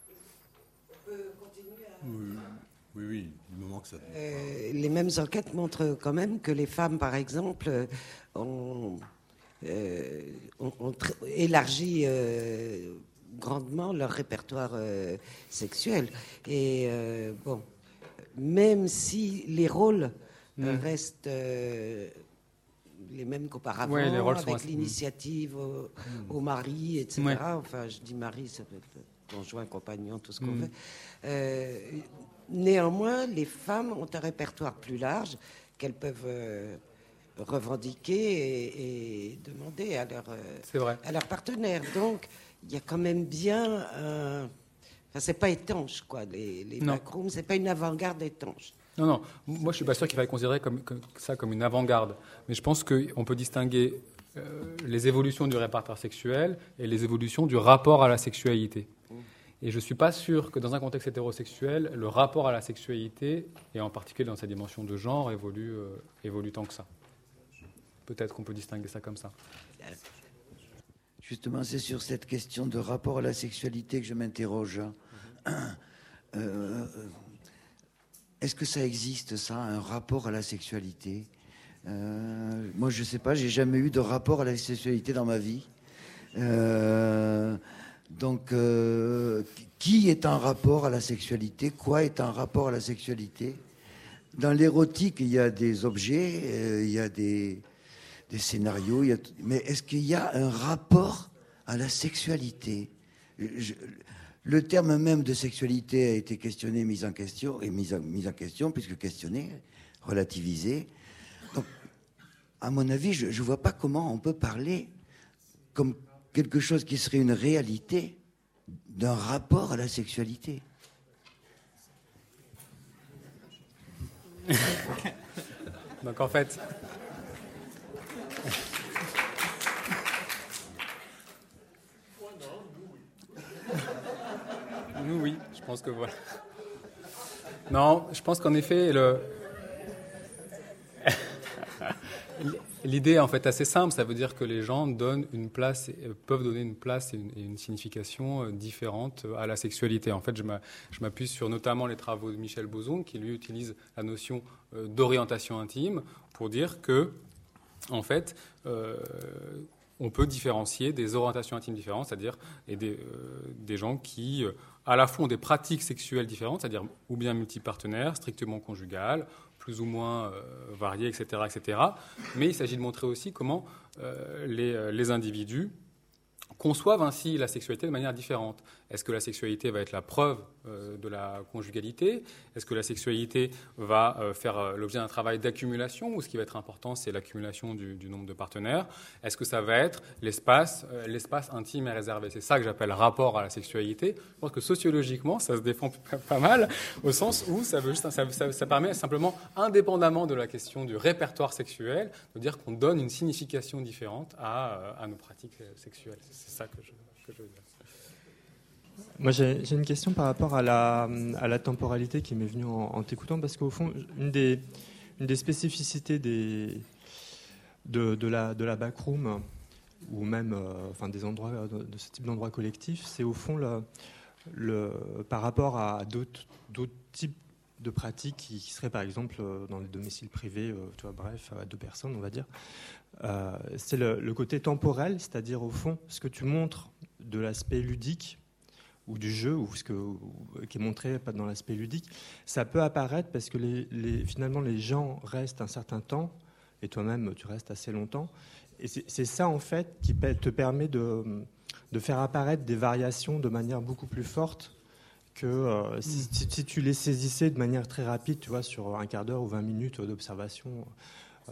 [SPEAKER 1] Oui, oui, oui, du moment que ça...
[SPEAKER 4] Euh, les mêmes enquêtes montrent quand même que les femmes, par exemple, ont, euh, ont, ont tr- élargi euh, grandement leur répertoire euh, sexuel. Et euh, bon, même si les rôles mmh. restent euh, les mêmes qu'auparavant,
[SPEAKER 2] ouais, les rôles
[SPEAKER 4] avec
[SPEAKER 2] sont
[SPEAKER 4] l'initiative au, mmh. au mari, et cetera. Ouais. Enfin, je dis mari, ça peut être conjoint, compagnon, tout ce qu'on mmh. veut. Euh, néanmoins, les femmes ont un répertoire plus large qu'elles peuvent euh, revendiquer et, et demander à leur, euh, à leur partenaire. Donc, il y a quand même bien un... Enfin, c'est pas étanche, quoi, les, les backrooms, c'est pas une avant-garde étanche.
[SPEAKER 2] Non, non. Moi, je suis pas sûr qu'il faille considérer comme, comme, ça comme une avant-garde. Mais je pense qu'on peut distinguer euh, les évolutions du répertoire sexuel et les évolutions du rapport à la sexualité. Mmh. Et je ne suis pas sûr que dans un contexte hétérosexuel, le rapport à la sexualité, et en particulier dans sa dimension de genre, évolue, euh, évolue tant que ça. Peut-être qu'on peut distinguer ça comme ça.
[SPEAKER 5] Justement, c'est sur cette question de rapport à la sexualité que je m'interroge. Mm-hmm. Euh, est-ce que ça existe, ça, un rapport à la sexualité ? euh, Moi, je ne sais pas, j'ai jamais eu de rapport à la sexualité dans ma vie. Euh... Donc, euh, qui est en rapport à la sexualité ? Quoi est en rapport à la sexualité ? Dans l'érotique, il y a des objets, euh, il y a des, des scénarios, il y a, mais est-ce qu'il y a un rapport à la sexualité ? Je, Le terme même de sexualité a été questionné, mis en question, et mis en, mis en question, puisque questionné, relativisé. Donc, à mon avis, je ne vois pas comment on peut parler comme quelque chose qui serait une réalité d'un rapport à la sexualité.
[SPEAKER 2] Donc en fait... Nous, oui, je pense que voilà. Non, je pense qu'en effet, le... l'idée est en fait assez simple. Ça veut dire que les gens donnent une place, peuvent donner une place et une, et une signification différente à la sexualité. En fait, je m'appuie sur notamment les travaux de Michel Bozon, qui lui utilise la notion d'orientation intime pour dire que, en fait, euh, on peut différencier des orientations intimes différentes, c'est-à-dire et des, euh, des gens qui, euh, à la fois, ont des pratiques sexuelles différentes, c'est-à-dire ou bien multipartenaires, strictement conjugales, plus ou moins euh, variées, et cetera, et cetera. Mais il s'agit de montrer aussi comment euh, les, les individus conçoivent ainsi la sexualité de manière différente. Est-ce que la sexualité va être la preuve euh, de la conjugalité ? Est-ce que la sexualité va euh, faire euh, l'objet d'un travail d'accumulation, ou ce qui va être important, c'est l'accumulation du, du nombre de partenaires ? Est-ce que ça va être l'espace, euh, l'espace intime et réservé ? C'est ça que j'appelle rapport à la sexualité. Je pense que sociologiquement, ça se défend pas mal, au sens où ça, veut juste, ça, ça, ça permet simplement, indépendamment de la question du répertoire sexuel, de dire qu'on donne une signification différente à, à nos pratiques sexuelles. C'est ça que je, que je veux dire.
[SPEAKER 6] Moi, j'ai, j'ai une question par rapport à la, à la temporalité qui m'est venue en, en t'écoutant, parce qu'au fond, une des, une des spécificités des, de, de, la, de la backroom, ou même euh, enfin, des endroits, de, de ce type d'endroits collectifs, c'est au fond, le, le, par rapport à d'autres, d'autres types de pratiques qui, qui seraient, par exemple, dans les domiciles privés, euh, tu vois, bref, à deux personnes, on va dire. Euh, c'est le, le côté temporel, c'est-à-dire, au fond, ce que tu montres de l'aspect ludique, ou du jeu, ou ce que, ou, qui est montré dans l'aspect ludique, ça peut apparaître parce que les, les, finalement les gens restent un certain temps, et toi-même tu restes assez longtemps, et c'est, c'est ça en fait qui te permet de, de faire apparaître des variations de manière beaucoup plus forte que euh, si, si, si tu les saisissais de manière très rapide, tu vois, sur un quart d'heure ou vingt minutes d'observation. Euh,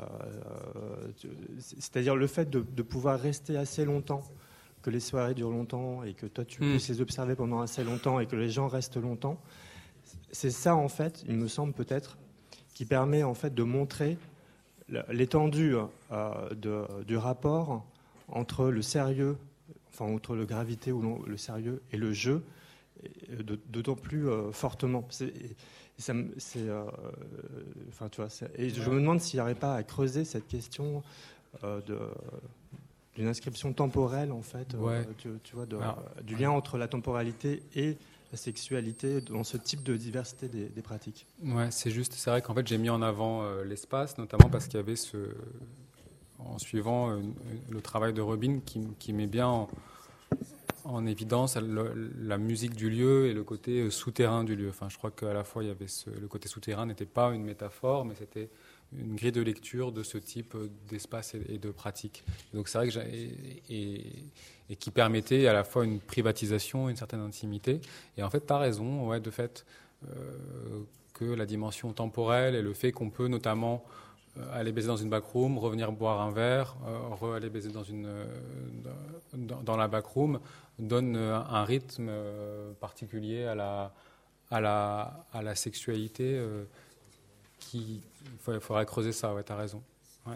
[SPEAKER 6] c'est-à-dire le fait de, de pouvoir rester assez longtemps, que les soirées durent longtemps et que toi tu puisses les observer pendant assez longtemps et que les gens restent longtemps, c'est ça en fait, il me semble peut-être, qui permet en fait de montrer l'étendue euh, de, du rapport entre le sérieux, enfin entre le gravité ou le sérieux et le jeu, d'autant plus euh, fortement. C'est, ça, c'est, euh, enfin tu vois, c'est, et je me demande s'il n'y aurait pas à creuser cette question euh, de d'une inscription temporelle, en fait, ouais. euh, tu, tu vois, de, Alors, du lien entre la temporalité et la sexualité dans ce type de diversité des, des pratiques.
[SPEAKER 2] Ouais, c'est juste, c'est vrai qu'en fait, j'ai mis en avant euh, l'espace, notamment parce qu'il y avait ce, en suivant euh, le travail de Robin, qui, qui met bien en, en évidence le, la musique du lieu et le côté souterrain du lieu. Enfin, je crois qu'à la fois, il y avait ce, le côté souterrain n'était pas une métaphore, mais c'était une grille de lecture de ce type d'espace et de pratique. Donc c'est vrai que j'ai, et, et qui permettait à la fois une privatisation, une certaine intimité. Et en fait, tu as raison, ouais, de fait, euh, que la dimension temporelle et le fait qu'on peut notamment euh, aller baiser dans une backroom, revenir boire un verre, euh, re-aller baiser dans, une, euh, dans, dans la backroom, donne un rythme euh, particulier à la, à la, à la sexualité. Euh, Il faudrait creuser ça, ouais, tu as raison. Ouais.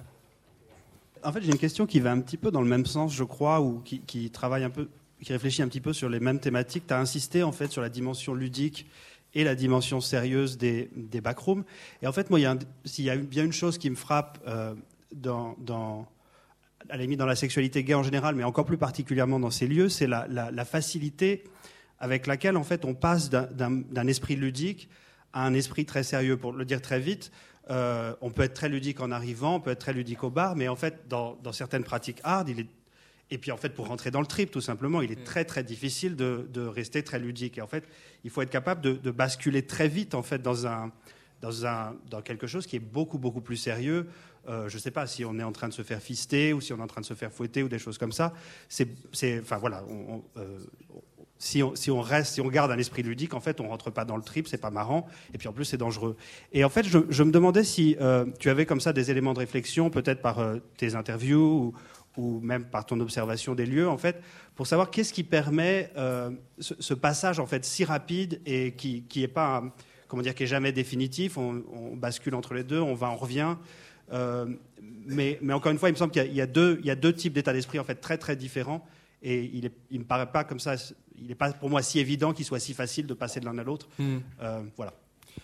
[SPEAKER 7] En fait, j'ai une question qui va un petit peu dans le même sens, je crois, ou qui, qui travaille un peu, qui réfléchit un petit peu sur les mêmes thématiques. Tu as insisté en fait sur la dimension ludique et la dimension sérieuse des, des backrooms. Et en fait, moi, il y a un, s'il y a bien une chose qui me frappe euh, dans, dans, à la limite dans la sexualité gay en général, mais encore plus particulièrement dans ces lieux, c'est la, la, la facilité avec laquelle en fait on passe d'un, d'un, d'un esprit ludique à un esprit très sérieux. Pour le dire très vite, euh, on peut être très ludique en arrivant, on peut être très ludique au bar, mais en fait, dans, dans certaines pratiques hard, il est... et puis en fait, pour rentrer dans le trip, tout simplement, il est très très difficile de, de rester très ludique. Et en fait, il faut être capable de, de basculer très vite en fait dans un, dans un, dans quelque chose qui est beaucoup beaucoup plus sérieux. Euh, je ne sais pas si on est en train de se faire fister ou si on est en train de se faire fouetter ou des choses comme ça. C'est, c'est, enfin voilà. On, on, euh, Si on, si on reste, si on garde un esprit ludique, en fait, on rentre pas dans le trip, c'est pas marrant, et puis en plus c'est dangereux. Et en fait, je, je me demandais si euh, tu avais comme ça des éléments de réflexion, peut-être par euh, tes interviews ou, ou même par ton observation des lieux, en fait, pour savoir qu'est-ce qui permet euh, ce, ce passage en fait si rapide et qui qui est pas, comment dire, qui est jamais définitif. On, on bascule entre les deux, on va, on revient. Euh, mais, mais encore une fois, il me semble qu'il y a, il y a deux, il y a deux types d'états d'esprit en fait très très différents. Et il ne il me paraît pas comme ça, il n'est pas pour moi si évident qu'il soit si facile de passer de l'un à l'autre. Mmh. Euh, voilà.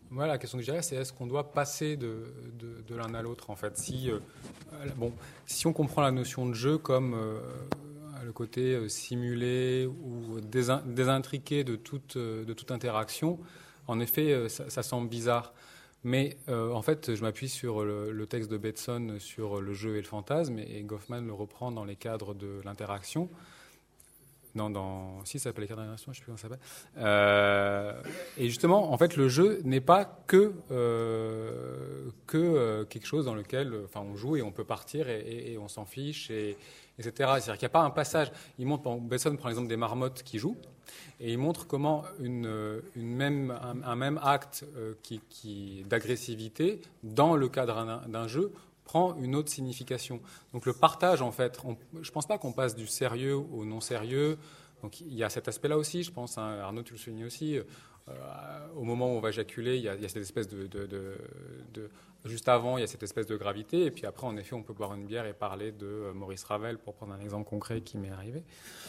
[SPEAKER 2] moi, la question que je dirais, c'est est-ce qu'on doit passer de, de, de l'un à l'autre, en fait. Si, euh, bon, si on comprend la notion de jeu comme euh, le côté euh, simulé ou désin, désintriqué de toute, euh, de toute interaction, en effet, euh, ça, ça semble bizarre. Mais euh, en fait, je m'appuie sur le, le texte de Bateson sur le jeu et le fantasme, et, et Goffman le reprend dans les cadres de l'interaction. Dans, dans, si, ça s'appelle les cadres d'interaction, je ne sais plus comment ça s'appelle. Euh, et justement, en fait, le jeu n'est pas que, euh, que euh, quelque chose dans lequel enfin, on joue et on peut partir et, et, et on s'en fiche, et, et cetera. C'est-à-dire qu'il n'y a pas un passage. Il montre, Bateson prend l'exemple des marmottes qui jouent, et il montre comment une, une même, un, un même acte euh, qui, qui, d'agressivité, dans le cadre d'un, d'un jeu, prend une autre signification. Donc le partage, en fait, on, je ne pense pas qu'on passe du sérieux au non-sérieux. Donc il y a cet aspect-là aussi, je pense, hein, Arnaud, tu le soulignes aussi. Euh, au moment où on va éjaculer, il y a, il y a cette espèce de, de, de, de... Juste avant, il y a cette espèce de gravité. Et puis après, en effet, on peut boire une bière et parler de Maurice Ravel, pour prendre un exemple concret qui m'est arrivé.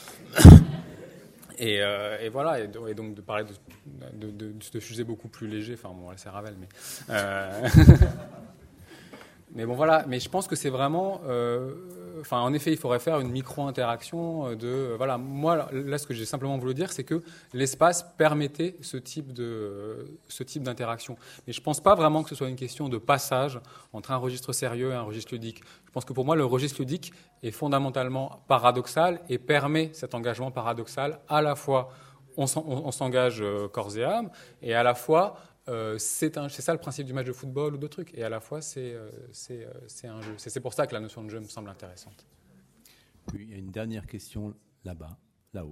[SPEAKER 2] Et, euh, et voilà, et, et donc de parler de, de, de, de sujets beaucoup plus légers. Enfin, bon, là, c'est Ravel, mais... Euh... Mais bon, voilà. Mais je pense que c'est vraiment... Euh, enfin, en effet, il faudrait faire une micro-interaction de... Euh, voilà, moi, là, ce que j'ai simplement voulu dire, c'est que l'espace permettait ce type de, euh, ce type d'interaction. Mais je ne pense pas vraiment que ce soit une question de passage entre un registre sérieux et un registre ludique. Je pense que pour moi, le registre ludique est fondamentalement paradoxal et permet cet engagement paradoxal. À la fois, on, on, on s'engage euh, corps et âme, et à la fois... Euh, c'est, un, c'est ça le principe du match de football ou de trucs. Et à la fois, c'est, euh, c'est, euh, c'est un jeu. C'est, c'est pour ça que la notion de jeu me semble intéressante.
[SPEAKER 1] Puis, il y a une dernière question là-bas, là-haut.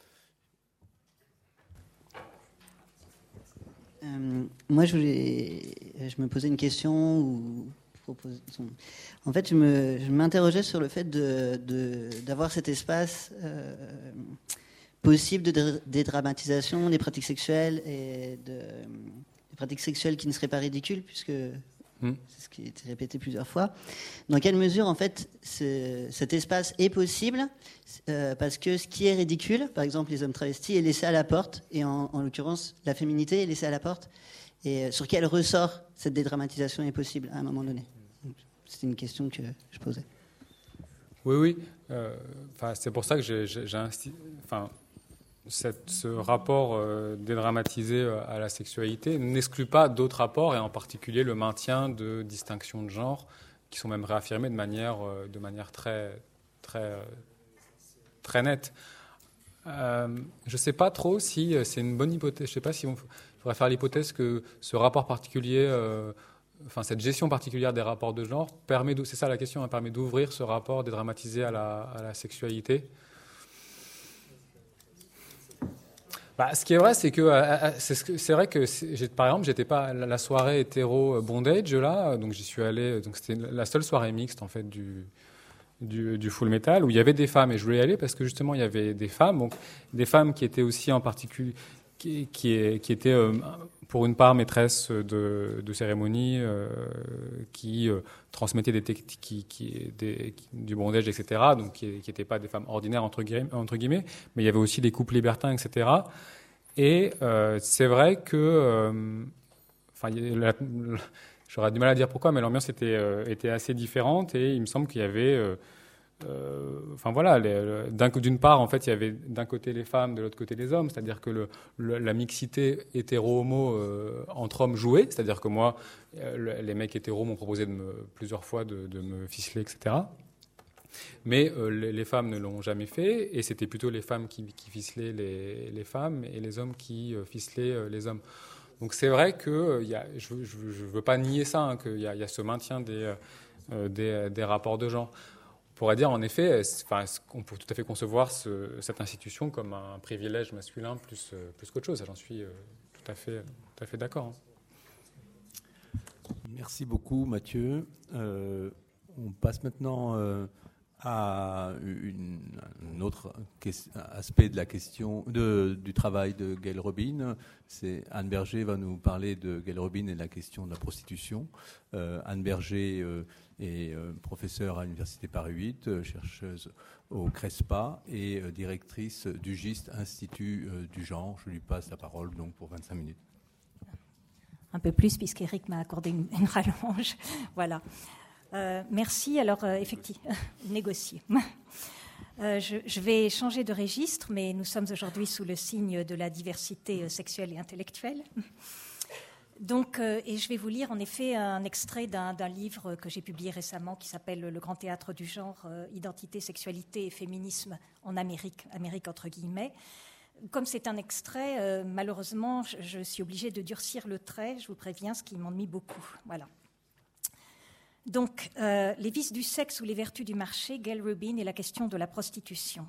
[SPEAKER 8] Euh, moi, je, voulais, je me posais une question. Ou propose, en fait, je, me, je m'interrogeais sur le fait de, de, d'avoir cet espace... Euh, possible de dédramatisation des pratiques sexuelles et de, des pratiques sexuelles qui ne seraient pas ridicules, puisque mmh. c'est ce qui a été répété plusieurs fois. Dans quelle mesure, en fait, ce, cet espace est possible euh, parce que ce qui est ridicule, par exemple les hommes travestis, est laissé à la porte, et en, en l'occurrence, la féminité est laissée à la porte, et sur quel ressort cette dédramatisation est possible à un moment donné. Donc, c'est une question que je posais.
[SPEAKER 2] Oui, oui. Euh, c'est pour ça que j'ai, j'ai, j'ai insti... enfin, Cette, ce rapport euh, dédramatisé à la sexualité n'exclut pas d'autres rapports, et en particulier le maintien de distinctions de genre qui sont même réaffirmées de manière, euh, de manière très, très, euh, très nette. Euh, je ne sais pas trop si c'est une bonne hypothèse. Je ne sais pas si on faudrait faire l'hypothèse que ce rapport particulier, euh, enfin cette gestion particulière des rapports de genre permet, c'est ça la question, hein, permet d'ouvrir ce rapport dédramatisé à la, à la sexualité. Bah, ce qui est vrai, c'est que euh, c'est, c'est vrai que j'ai, par exemple, j'étais pas à la soirée hétéro bondage là, donc j'y suis allé. Donc c'était la seule soirée mixte en fait du, du du Full Metal où il y avait des femmes, et je voulais y aller parce que justement il y avait des femmes, donc des femmes qui étaient aussi en particulier qui qui, qui étaient euh, pour une part maîtresses de, de cérémonie, euh, qui euh, transmettaient des techniques qui, qui, des, qui, du bondage, et cetera. Donc qui n'étaient pas des femmes ordinaires entre guillemets, entre guillemets, mais il y avait aussi des couples libertins, et cetera. Et euh, c'est vrai que, euh, enfin, la, la, j'aurais du mal à dire pourquoi, mais l'ambiance était, euh, était assez différente, et il me semble qu'il y avait euh, Euh, enfin voilà, les, d'un, d'une part, en fait, il y avait d'un côté les femmes, de l'autre côté les hommes, c'est-à-dire que le, le, la mixité hétéro-homo euh, entre hommes jouait, c'est-à-dire que moi, euh, les mecs hétéros m'ont proposé de me, plusieurs fois de, de me ficeler, et cetera. Mais euh, les, les femmes ne l'ont jamais fait, et c'était plutôt les femmes qui, qui ficelaient les, les femmes et les hommes qui euh, ficelaient euh, les hommes. Donc c'est vrai que euh, y a, je ne veux pas nier ça, hein, qu'il y a, y a ce maintien des, euh, des, des rapports de genre. On pourrait dire, en effet, enfin, on peut tout à fait concevoir ce, cette institution comme un privilège masculin plus, plus qu'autre chose. J'en suis euh, tout à fait, tout à fait d'accord. Hein.
[SPEAKER 1] Merci beaucoup, Mathieu. Euh, on passe maintenant euh, à une, un autre aspect de la question de, du travail de Gaël Robin. C'est Anne Berger va nous parler de Gaël Robin et de la question de la prostitution. Euh, Anne Berger euh, est euh, professeure à l'Université Paris huit, euh, chercheuse au CRESPA et euh, directrice du GIST, Institut euh, du genre. Je lui passe la parole donc pour vingt-cinq minutes.
[SPEAKER 9] un peu plus puisqu'Éric m'a accordé une, une rallonge. Voilà. Euh, merci. Alors, euh, effectivement, négocier. Euh, je, je vais changer de registre, mais nous sommes aujourd'hui sous le signe de la diversité euh, sexuelle et intellectuelle. Donc, euh, et je vais vous lire en effet un extrait d'un, d'un livre que j'ai publié récemment qui s'appelle Le Grand Théâtre du genre, euh, Identité, sexualité et féminisme en Amérique, Amérique entre guillemets. Comme c'est un extrait, euh, malheureusement, je, je suis obligée de durcir le trait, je vous préviens, ce qui m'ennuie beaucoup. Voilà. Donc, euh, les vices du sexe ou les vertus du marché, Gayle Rubin et la question de la prostitution.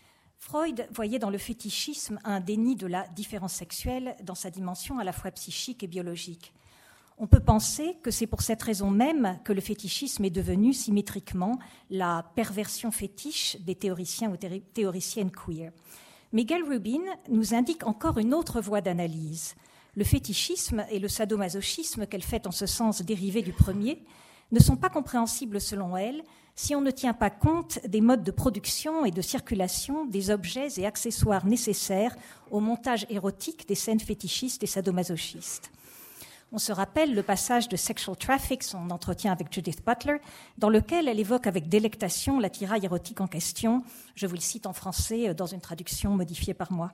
[SPEAKER 9] Freud voyait dans le fétichisme un déni de la différence sexuelle dans sa dimension à la fois psychique et biologique. On peut penser que c'est pour cette raison même que le fétichisme est devenu symétriquement la perversion fétiche des théoriciens ou théoriciennes queer. Mais Gayle Rubin nous indique encore une autre voie d'analyse. Le fétichisme et le sadomasochisme qu'elle fait en ce sens dérivé du premier ne sont pas compréhensibles selon elle si on ne tient pas compte des modes de production et de circulation des objets et accessoires nécessaires au montage érotique des scènes fétichistes et sadomasochistes. On se rappelle le passage de Sexual Traffic, son entretien avec Judith Butler, dans lequel elle évoque avec délectation l'attirail érotique en question. Je vous le cite en français dans une traduction modifiée par moi.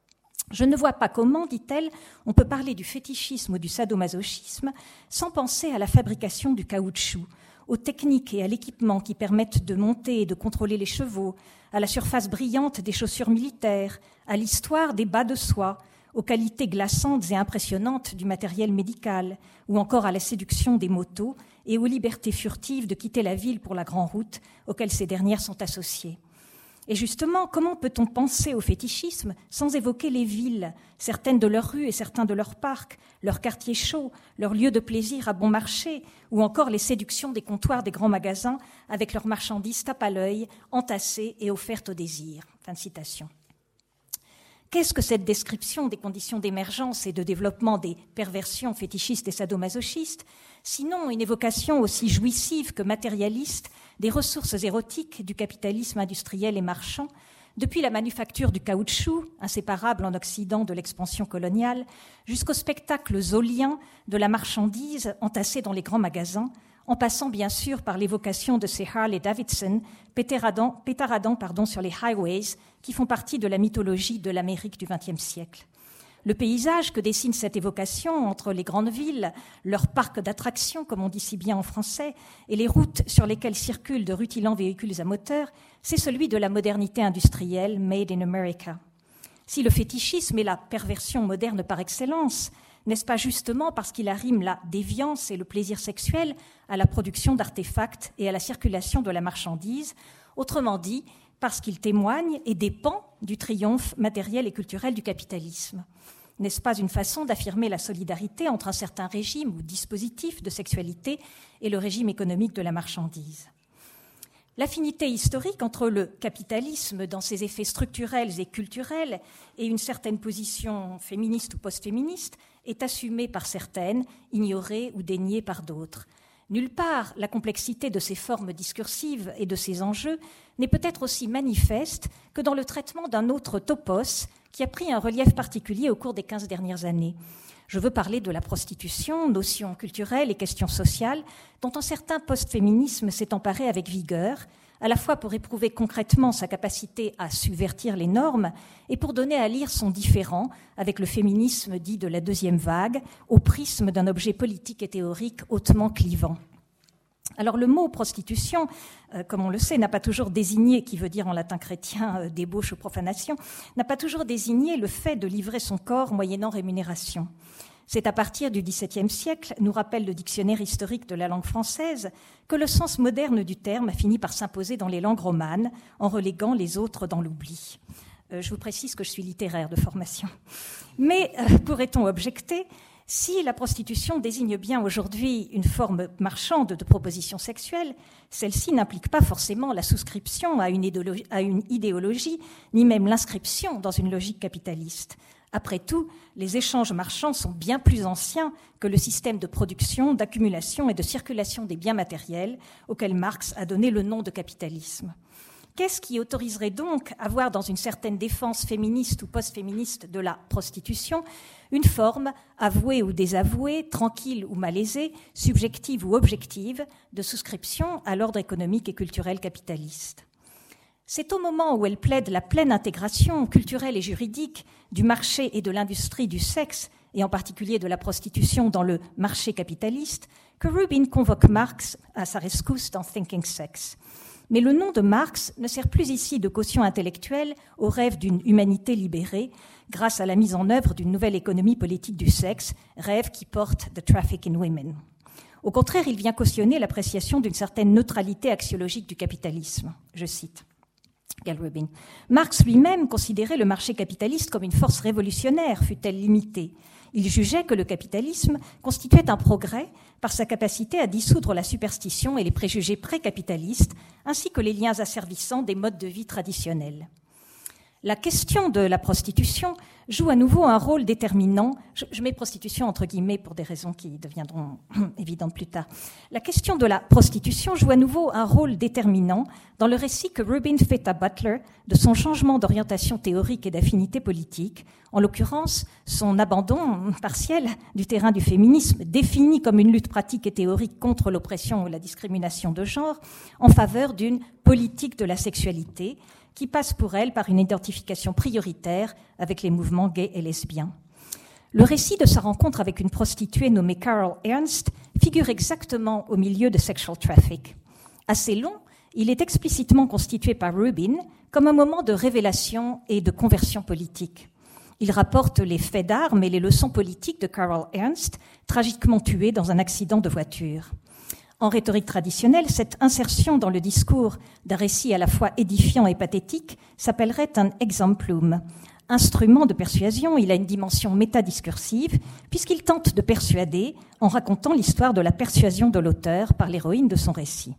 [SPEAKER 9] Je ne vois pas comment, dit-elle, on peut parler du fétichisme ou du sadomasochisme sans penser à la fabrication du caoutchouc, aux techniques et à l'équipement qui permettent de monter et de contrôler les chevaux, à la surface brillante des chaussures militaires, à l'histoire des bas de soie, aux qualités glaçantes et impressionnantes du matériel médical, ou encore à la séduction des motos et aux libertés furtives de quitter la ville pour la grande route auxquelles ces dernières sont associées. Et justement, comment peut-on penser au fétichisme sans évoquer les villes, certaines de leurs rues et certains de leurs parcs, leurs quartiers chauds, leurs lieux de plaisir à bon marché, ou encore les séductions des comptoirs des grands magasins avec leurs marchandises tape à l'œil, entassées et offertes au désir. Fin de citation. Qu'est-ce que cette description des conditions d'émergence et de développement des perversions fétichistes et sadomasochistes, sinon une évocation aussi jouissive que matérialiste des ressources érotiques du capitalisme industriel et marchand, depuis la manufacture du caoutchouc, inséparable en Occident de l'expansion coloniale, jusqu'au spectacle zoolien de la marchandise entassée dans les grands magasins, en passant bien sûr par l'évocation de ces Harley-Davidson pétaradant, pétaradant pardon, sur les highways qui font partie de la mythologie de l'Amérique du vingtième siècle. Le paysage que dessine cette évocation entre les grandes villes, leurs parcs d'attractions, comme on dit si bien en français, et les routes sur lesquelles circulent de rutilants véhicules à moteur, c'est celui de la modernité industrielle made in America. Si le fétichisme est la perversion moderne par excellence, n'est-ce pas justement parce qu'il arrime la déviance et le plaisir sexuel à la production d'artefacts et à la circulation de la marchandise, autrement dit, parce qu'il témoigne et dépend du triomphe matériel et culturel du capitalisme. N'est-ce pas une façon d'affirmer la solidarité entre un certain régime ou dispositif de sexualité et le régime économique de la marchandise ? L'affinité historique entre le capitalisme dans ses effets structurels et culturels et une certaine position féministe ou post-féministe est assumée par certaines, ignorée ou déniée par d'autres. Nulle part, la complexité de ces formes discursives et de ces enjeux n'est peut-être aussi manifeste que dans le traitement d'un autre topos qui a pris un relief particulier au cours des quinze dernières années. Je veux parler de la prostitution, notion culturelle et question sociale, dont un certain post-féminisme s'est emparé avec vigueur, à la fois pour éprouver concrètement sa capacité à subvertir les normes et pour donner à lire son différent avec le féminisme dit de la deuxième vague, au prisme d'un objet politique et théorique hautement clivant. Alors le mot prostitution, euh, comme on le sait, n'a pas toujours désigné, qui veut dire en latin chrétien euh, débauche ou profanation, n'a pas toujours désigné le fait de livrer son corps moyennant rémunération. C'est à partir du dix-septième siècle, nous rappelle le dictionnaire historique de la langue française, que le sens moderne du terme a fini par s'imposer dans les langues romanes, en reléguant les autres dans l'oubli. Euh, je vous précise que je suis littéraire de formation. Mais euh, pourrait-on objecter ? Si la prostitution désigne bien aujourd'hui une forme marchande de proposition sexuelle, celle-ci n'implique pas forcément la souscription à une idéologie, à une idéologie, ni même l'inscription dans une logique capitaliste. Après tout, les échanges marchands sont bien plus anciens que le système de production, d'accumulation et de circulation des biens matériels auquel Marx a donné le nom de capitalisme. Qu'est-ce qui autoriserait donc à voir dans une certaine défense féministe ou post-féministe de la prostitution une forme, avouée ou désavouée, tranquille ou malaisée, subjective ou objective, de souscription à l'ordre économique et culturel capitaliste? C'est au moment où elle plaide la pleine intégration culturelle et juridique du marché et de l'industrie du sexe, et en particulier de la prostitution dans le marché capitaliste, que Rubin convoque Marx à sa rescousse dans Thinking Sex. Mais le nom de Marx ne sert plus ici de caution intellectuelle au rêve d'une humanité libérée grâce à la mise en œuvre d'une nouvelle économie politique du sexe, rêve qui porte The Traffic in Women. Au contraire, il vient cautionner l'appréciation d'une certaine neutralité axiologique du capitalisme. Je cite Gail Rubin. Marx lui-même considérait le marché capitaliste comme une force révolutionnaire, fût-elle limitée. Il jugeait que le capitalisme constituait un progrès par sa capacité à dissoudre la superstition et les préjugés pré-capitalistes, ainsi que les liens asservissants des modes de vie traditionnels. La question de la prostitution joue à nouveau un rôle déterminant. Je, je mets prostitution entre guillemets pour des raisons qui deviendront évidentes plus tard. La question de la prostitution joue à nouveau un rôle déterminant dans le récit que Rubin fait à Butler de son changement d'orientation théorique et d'affinité politique, en l'occurrence son abandon partiel du terrain du féminisme, défini comme une lutte pratique et théorique contre l'oppression ou la discrimination de genre, en faveur d'une politique de la sexualité, qui passe pour elle par une identification prioritaire avec les mouvements gays et lesbiens. Le récit de sa rencontre avec une prostituée nommée Carol Ernst figure exactement au milieu de Sexual Traffic. Assez long, il est explicitement constitué par Rubin comme un moment de révélation et de conversion politique. Il rapporte les faits d'armes et les leçons politiques de Carol Ernst, tragiquement tuée dans un accident de voiture. En rhétorique traditionnelle, cette insertion dans le discours d'un récit à la fois édifiant et pathétique s'appellerait un exemplum. Instrument de persuasion, il a une dimension métadiscursive, puisqu'il tente de persuader en racontant l'histoire de la persuasion de l'auteur par l'héroïne de son récit.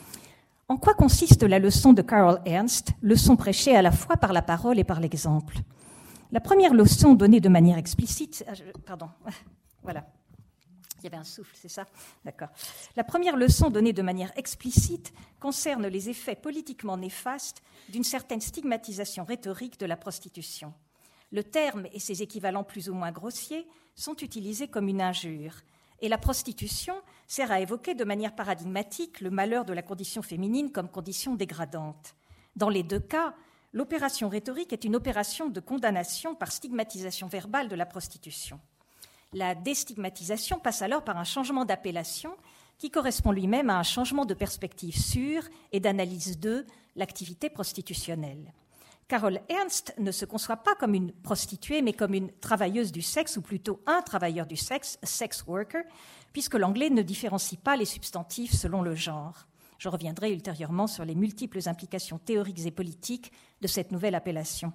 [SPEAKER 9] En quoi consiste la leçon de Carol Ernst, leçon prêchée à la fois par la parole et par l'exemple? La première leçon donnée de manière explicite... Pardon, voilà. Il y avait un souffle, c'est ça? D'accord. La première leçon donnée de manière explicite concerne les effets politiquement néfastes d'une certaine stigmatisation rhétorique de la prostitution. Le terme et ses équivalents plus ou moins grossiers sont utilisés comme une injure. Et la prostitution sert à évoquer de manière paradigmatique le malheur de la condition féminine comme condition dégradante. Dans les deux cas, l'opération rhétorique est une opération de condamnation par stigmatisation verbale de la prostitution. La déstigmatisation passe alors par un changement d'appellation qui correspond lui-même à un changement de perspective sur et d'analyse de l'activité prostitutionnelle. Carol Ernst ne se conçoit pas comme une prostituée, mais comme une travailleuse du sexe, ou plutôt un travailleur du sexe, a sex worker, puisque l'anglais ne différencie pas les substantifs selon le genre. Je reviendrai ultérieurement sur les multiples implications théoriques et politiques de cette nouvelle appellation.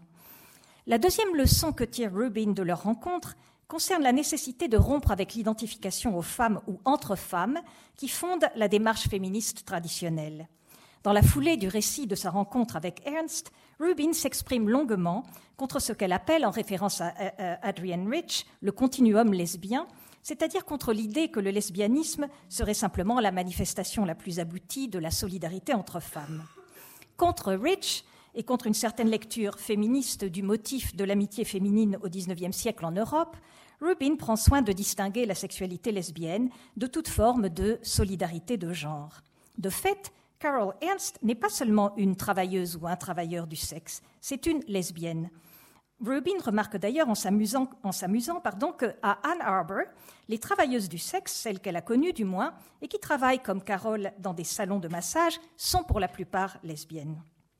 [SPEAKER 9] La deuxième leçon que tire Rubin de leur rencontre concerne la nécessité de rompre avec l'identification aux femmes ou entre femmes qui fonde la démarche féministe traditionnelle. Dans la foulée du récit de sa rencontre avec Ernst, Rubin s'exprime longuement contre ce qu'elle appelle, en référence à Adrienne Rich, le continuum lesbien, c'est-à-dire contre l'idée que le lesbianisme serait simplement la manifestation la plus aboutie de la solidarité entre femmes. Contre Rich, et contre une certaine lecture féministe du motif de l'amitié féminine au dix-neuvième siècle en Europe, Rubin prend soin de distinguer la sexualité lesbienne de toute forme de solidarité de genre. De fait, Carol Ernst n'est pas seulement une travailleuse ou un travailleur du sexe, c'est une lesbienne. Rubin remarque d'ailleurs en s'amusant, en s'amusant pardon, qu'à Ann Arbor, les travailleuses du sexe, celles qu'elle a connues du moins, et qui travaillent comme Carol dans des salons de massage, sont pour la plupart lesbiennes.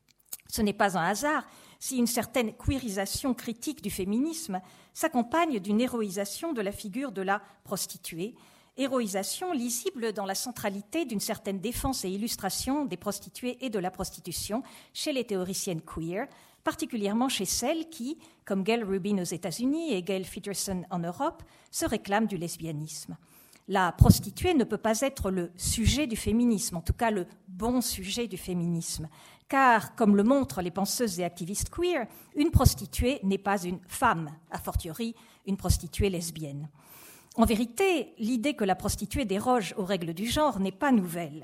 [SPEAKER 9] Ce n'est pas un hasard si une certaine queerisation critique du féminisme s'accompagne d'une héroïsation de la figure de la prostituée, héroïsation lisible dans la centralité d'une certaine défense et illustration des prostituées et de la prostitution chez les théoriciennes queer, particulièrement chez celles qui, comme Gail Rubin aux États-Unis et Gail Peterson en Europe, se réclament du lesbianisme. La prostituée ne peut pas être le sujet du féminisme, en tout cas le bon sujet du féminisme, car, comme le montrent les penseuses et activistes queer, une prostituée n'est pas une femme, a fortiori une prostituée lesbienne. En vérité, l'idée que la prostituée déroge aux règles du genre n'est pas nouvelle.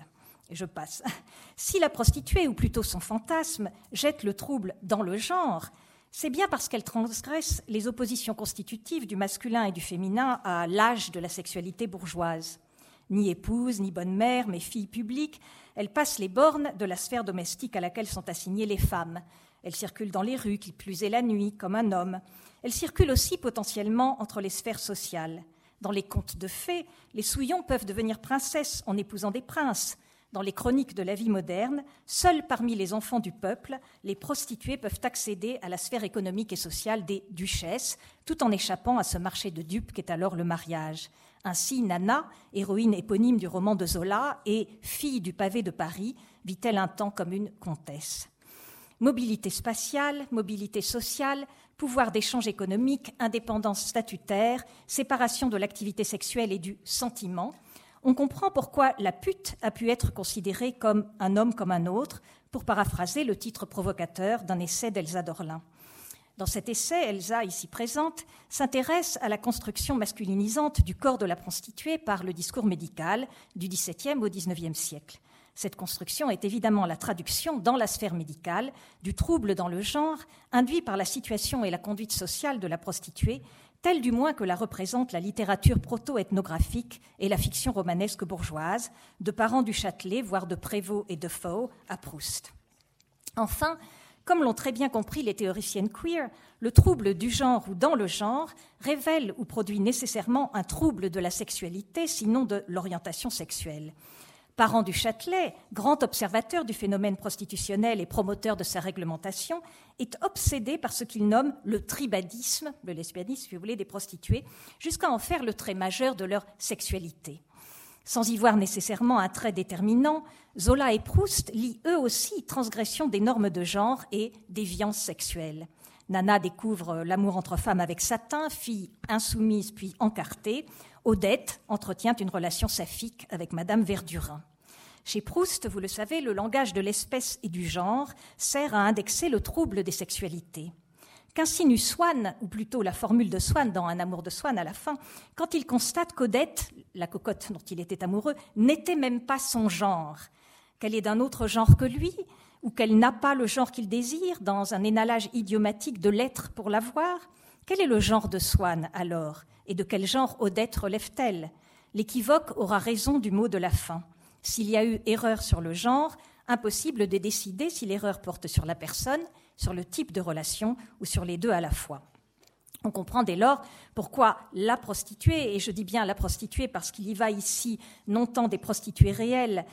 [SPEAKER 9] Et je passe. Si la prostituée, ou plutôt son fantasme, jette le trouble dans le genre, c'est bien parce qu'elle transgresse les oppositions constitutives du masculin et du féminin à l'âge de la sexualité bourgeoise. Ni épouse, ni bonne mère, mais fille publique, elle passe les bornes de la sphère domestique à laquelle sont assignées les femmes. Elle circule dans les rues, qui plus est la nuit, comme un homme. Elle circule aussi potentiellement entre les sphères sociales. Dans les contes de fées, les souillons peuvent devenir princesses en épousant des princes. Dans les chroniques de la vie moderne, seuls parmi les enfants du peuple, les prostituées peuvent accéder à la sphère économique et sociale des duchesses, tout en échappant à ce marché de dupes qu'est alors le mariage. Ainsi, Nana, héroïne éponyme du roman de Zola et fille du pavé de Paris, vit-elle un temps comme une comtesse. Mobilité spatiale, mobilité sociale, pouvoir d'échange économique, indépendance statutaire, séparation de l'activité sexuelle et du sentiment. On comprend pourquoi la pute a pu être considérée comme un homme comme un autre, pour paraphraser le titre provocateur d'un essai d'Elsa Dorlin. Dans cet essai, Elsa, ici présente, s'intéresse à la construction masculinisante du corps de la prostituée par le discours médical du dix-septième au dix-neuvième siècle. Cette construction est évidemment la traduction dans la sphère médicale du trouble dans le genre induit par la situation et la conduite sociale de la prostituée, telle du moins que la représente la littérature proto-ethnographique et la fiction romanesque bourgeoise, de Parent du Châtelet, voire de Prévost et de Defoe à Proust. Enfin, comme l'ont très bien compris les théoriciennes queer, le trouble du genre ou dans le genre révèle ou produit nécessairement un trouble de la sexualité, sinon de l'orientation sexuelle. Parent du Châtelet, grand observateur du phénomène prostitutionnel et promoteur de sa réglementation, est obsédé par ce qu'il nomme le tribadisme, le lesbianisme, si vous voulez, des prostituées, jusqu'à en faire le trait majeur de leur sexualité. Sans y voir nécessairement un trait déterminant, Zola et Proust lient eux aussi transgression des normes de genre et déviance sexuelle. Nana découvre l'amour entre femmes avec Satin, fille insoumise puis encartée. Odette entretient une relation saphique avec Madame Verdurin. Chez Proust, vous le savez, le langage de l'espèce et du genre sert à indexer le trouble des sexualités. Qu'insinue Swann, ou plutôt la formule de Swann dans Un amour de Swann à la fin, quand il constate qu'Odette, la cocotte dont il était amoureux, n'était même pas son genre, qu'elle est d'un autre genre que lui, ou qu'elle n'a pas le genre qu'il désire dans un énalage idiomatique de l'être pour l'avoir. Quel est le genre de Swann alors ? Et de quel genre Odette relève-t-elle ? L'équivoque aura raison du mot de la fin. S'il y a eu erreur sur le genre, impossible de décider si l'erreur porte sur la personne, sur le type de relation ou sur les deux à la fois. On comprend dès lors pourquoi la prostituée, et je dis bien la prostituée parce qu'il y va ici non tant des prostituées réelles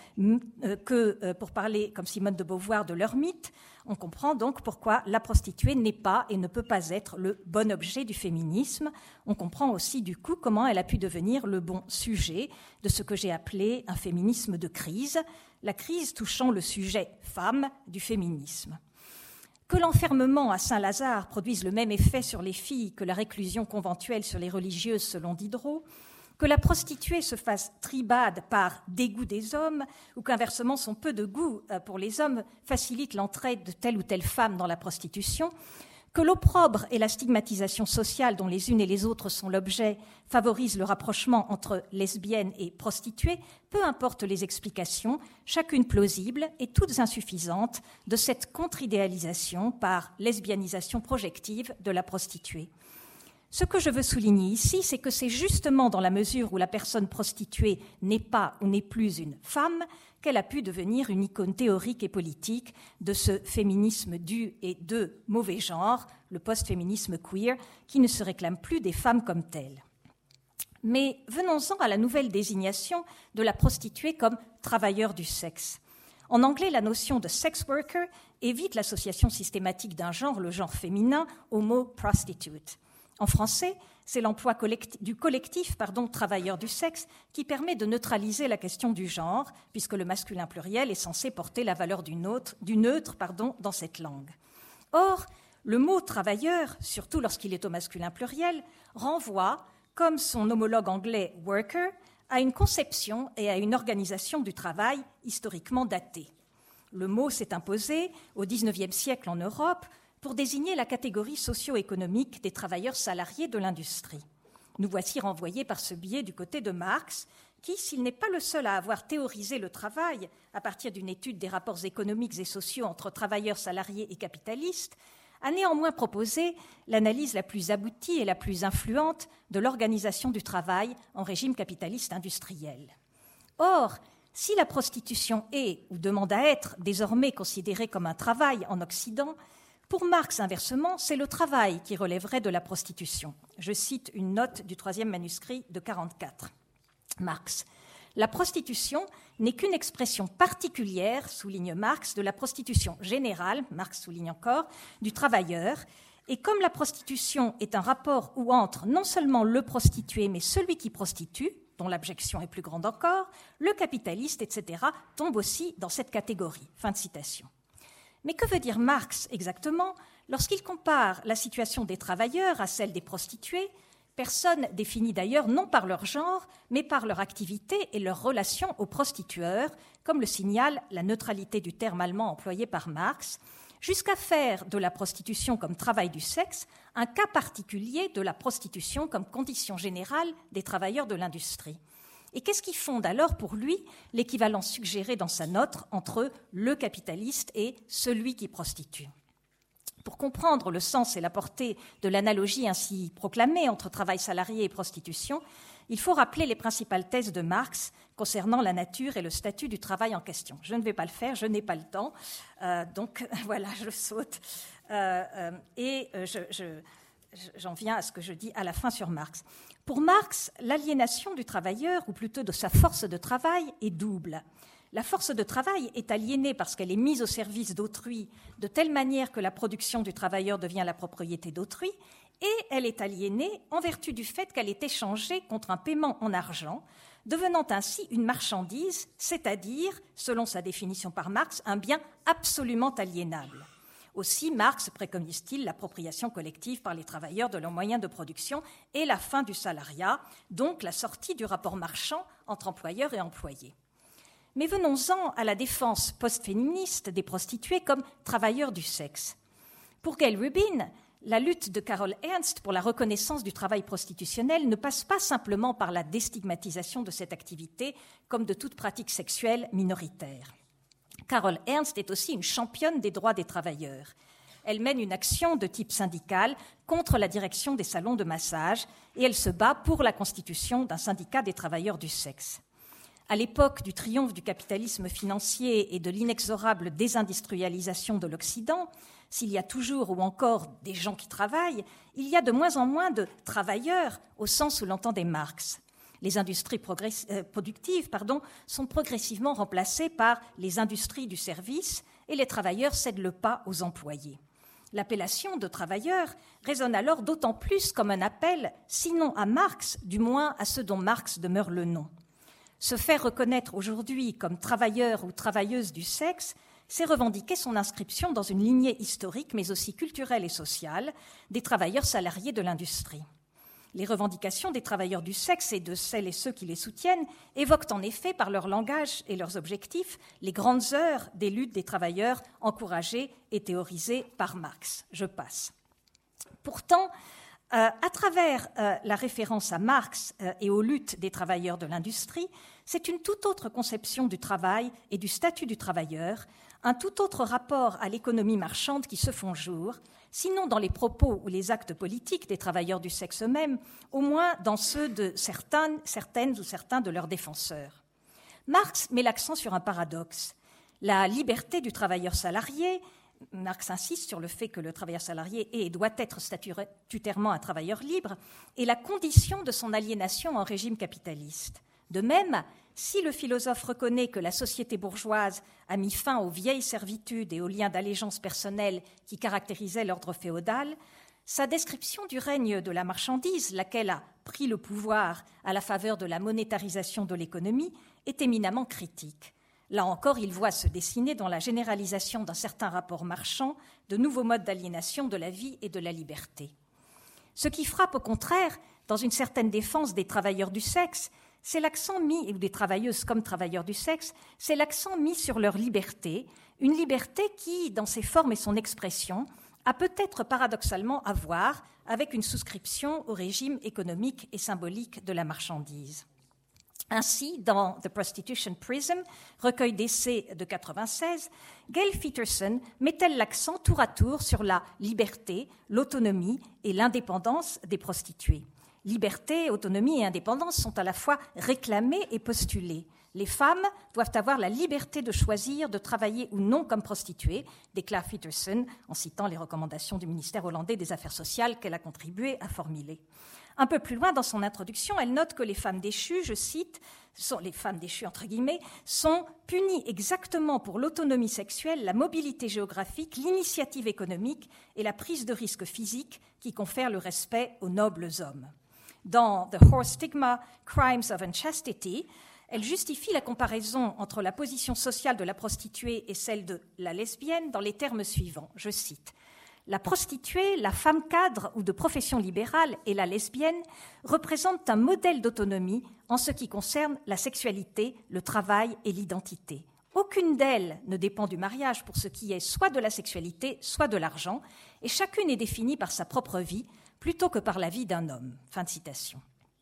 [SPEAKER 9] que, pour parler comme Simone de Beauvoir, de leur mythe, on comprend donc pourquoi la prostituée n'est pas et ne peut pas être le bon objet du féminisme. On comprend aussi du coup comment elle a pu devenir le bon sujet de ce que j'ai appelé un féminisme de crise, la crise touchant le sujet femme du féminisme. Que l'enfermement à Saint-Lazare produise le même effet sur les filles que la réclusion conventuelle sur les religieuses selon Diderot, que la prostituée se fasse tribade par dégoût des hommes, ou qu'inversement son peu de goût pour les hommes facilite l'entrée de telle ou telle femme dans la prostitution, que l'opprobre et la stigmatisation sociale dont les unes et les autres sont l'objet favorisent le rapprochement entre lesbiennes et prostituées, peu importe les explications, chacune plausible et toutes insuffisantes de cette contre-idéalisation par lesbianisation projective de la prostituée. Ce que je veux souligner ici, c'est que c'est justement dans la mesure où la personne prostituée n'est pas ou n'est plus une femme qu'elle a pu devenir une icône théorique et politique de ce féminisme du et de mauvais genre, le post-féminisme queer, qui ne se réclame plus des femmes comme telles. Mais venons-en à la nouvelle désignation de la prostituée comme travailleur du sexe. En anglais, la notion de sex worker évite l'association systématique d'un genre, le genre féminin, au mot prostitute. En français, c'est l'emploi collectif, du collectif pardon, travailleur du sexe qui permet de neutraliser la question du genre, puisque le masculin pluriel est censé porter la valeur du neutre, du neutre pardon, dans cette langue. Or, le mot travailleur, surtout lorsqu'il est au masculin pluriel, renvoie, comme son homologue anglais worker, à une conception et à une organisation du travail historiquement datée. Le mot s'est imposé au dix-neuvième siècle en Europe pour désigner la catégorie socio-économique des travailleurs salariés de l'industrie. Nous voici renvoyés par ce biais du côté de Marx, qui, s'il n'est pas le seul à avoir théorisé le travail à partir d'une étude des rapports économiques et sociaux entre travailleurs, salariés et capitalistes, a néanmoins proposé l'analyse la plus aboutie et la plus influente de l'organisation du travail en régime capitaliste industriel. Or, si la prostitution est, ou demande à être, désormais considérée comme un travail en Occident, pour Marx, inversement, c'est le travail qui relèverait de la prostitution. Je cite une note du troisième manuscrit de quarante-quatre. Marx. La prostitution n'est qu'une expression particulière, souligne Marx, de la prostitution générale, Marx souligne encore, du travailleur. Et comme la prostitution est un rapport où entre non seulement le prostitué, mais celui qui prostitue, dont l'abjection est plus grande encore, le capitaliste, et cetera, tombe aussi dans cette catégorie. Fin de citation. Mais que veut dire Marx exactement lorsqu'il compare la situation des travailleurs à celle des prostituées, personnes définies d'ailleurs non par leur genre, mais par leur activité et leur relation aux prostitueurs, comme le signale la neutralité du terme allemand employé par Marx, jusqu'à faire de la prostitution comme travail du sexe un cas particulier de la prostitution comme condition générale des travailleurs de l'industrie. Et qu'est-ce qui fonde alors pour lui l'équivalence suggérée dans sa note entre le capitaliste et celui qui prostitue ? Pour comprendre le sens et la portée de l'analogie ainsi proclamée entre travail salarié et prostitution, il faut rappeler les principales thèses de Marx concernant la nature et le statut du travail en question. Je ne vais pas le faire, je n'ai pas le temps, euh, donc voilà, je saute. Euh, euh, et euh, je, je, j'en viens à ce que je dis à la fin sur Marx. Pour Marx, l'aliénation du travailleur, ou plutôt de sa force de travail, est double. La force de travail est aliénée parce qu'elle est mise au service d'autrui de telle manière que la production du travailleur devient la propriété d'autrui, et elle est aliénée en vertu du fait qu'elle est échangée contre un paiement en argent, devenant ainsi une marchandise, c'est-à-dire, selon sa définition par Marx, un bien absolument aliénable. Aussi, Marx préconise-t-il l'appropriation collective par les travailleurs de leurs moyens de production et la fin du salariat, donc la sortie du rapport marchand entre employeurs et employés. Mais venons-en à la défense post-féministe des prostituées comme travailleurs du sexe. Pour Gail Rubin, la lutte de Carol Ernst pour la reconnaissance du travail prostitutionnel ne passe pas simplement par la déstigmatisation de cette activité comme de toute pratique sexuelle minoritaire. Carol Ernst est aussi une championne des droits des travailleurs. Elle mène une action de type syndical contre la direction des salons de massage et elle se bat pour la constitution d'un syndicat des travailleurs du sexe. À l'époque du triomphe du capitalisme financier et de l'inexorable désindustrialisation de l'Occident, s'il y a toujours ou encore des gens qui travaillent, il y a de moins en moins de travailleurs au sens où l'entendait Marx. Les industries progress- euh, productives pardon, sont progressivement remplacées par les industries du service et les travailleurs cèdent le pas aux employés. L'appellation de travailleur résonne alors d'autant plus comme un appel, sinon à Marx, du moins à ceux dont Marx demeure le nom. Se faire reconnaître aujourd'hui comme travailleur ou travailleuse du sexe, c'est revendiquer son inscription dans une lignée historique, mais aussi culturelle et sociale, des travailleurs salariés de l'industrie. Les revendications des travailleurs du sexe et de celles et ceux qui les soutiennent évoquent en effet par leur langage et leurs objectifs les grandes heures des luttes des travailleurs encouragées et théorisées par Marx. Je passe. Pourtant, euh, à travers euh, la référence à Marx euh, et aux luttes des travailleurs de l'industrie, c'est une toute autre conception du travail et du statut du travailleur, un tout autre rapport à l'économie marchande qui se font jour, sinon dans les propos ou les actes politiques des travailleurs du sexe eux-mêmes, au moins dans ceux de certaines, certaines ou certains de leurs défenseurs. Marx met l'accent sur un paradoxe. La liberté du travailleur salarié, Marx insiste sur le fait que le travailleur salarié est et doit être statutairement un travailleur libre, est la condition de son aliénation en régime capitaliste. De même, si le philosophe reconnaît que la société bourgeoise a mis fin aux vieilles servitudes et aux liens d'allégeance personnelle qui caractérisaient l'ordre féodal, sa description du règne de la marchandise, laquelle a pris le pouvoir à la faveur de la monétarisation de l'économie, est éminemment critique. Là encore, il voit se dessiner dans la généralisation d'un certain rapport marchand de nouveaux modes d'aliénation de la vie et de la liberté. Ce qui frappe au contraire, dans une certaine défense des travailleurs du sexe, c'est l'accent mis, ou des travailleuses comme travailleurs du sexe, c'est l'accent mis sur leur liberté, une liberté qui, dans ses formes et son expression, a peut-être paradoxalement à voir avec une souscription au régime économique et symbolique de la marchandise. Ainsi, dans The Prostitution Prism, recueil d'essais de quatre-vingt-seize, Gail Featerson met-elle l'accent tour à tour sur la liberté, l'autonomie et l'indépendance des prostituées. Liberté, autonomie et indépendance sont à la fois réclamées et postulées. Les femmes doivent avoir la liberté de choisir de travailler ou non comme prostituées, déclare Featerson en citant les recommandations du ministère hollandais des Affaires sociales qu'elle a contribué à formuler. Un peu plus loin dans son introduction, elle note que les femmes déchues, je cite, sont, les femmes déchues entre guillemets, sont punies exactement pour l'autonomie sexuelle, la mobilité géographique, l'initiative économique et la prise de risque physique qui confèrent le respect aux nobles hommes. Dans The Horse Stigma, Crimes of Unchastity, elle justifie la comparaison entre la position sociale de la prostituée et celle de la lesbienne dans les termes suivants, je cite. La prostituée, la femme cadre ou de profession libérale et la lesbienne représentent un modèle d'autonomie en ce qui concerne la sexualité, le travail et l'identité. Aucune d'elles ne dépend du mariage pour ce qui est soit de la sexualité, soit de l'argent, et chacune est définie par sa propre vie plutôt que par la vie d'un homme. Fin de citation.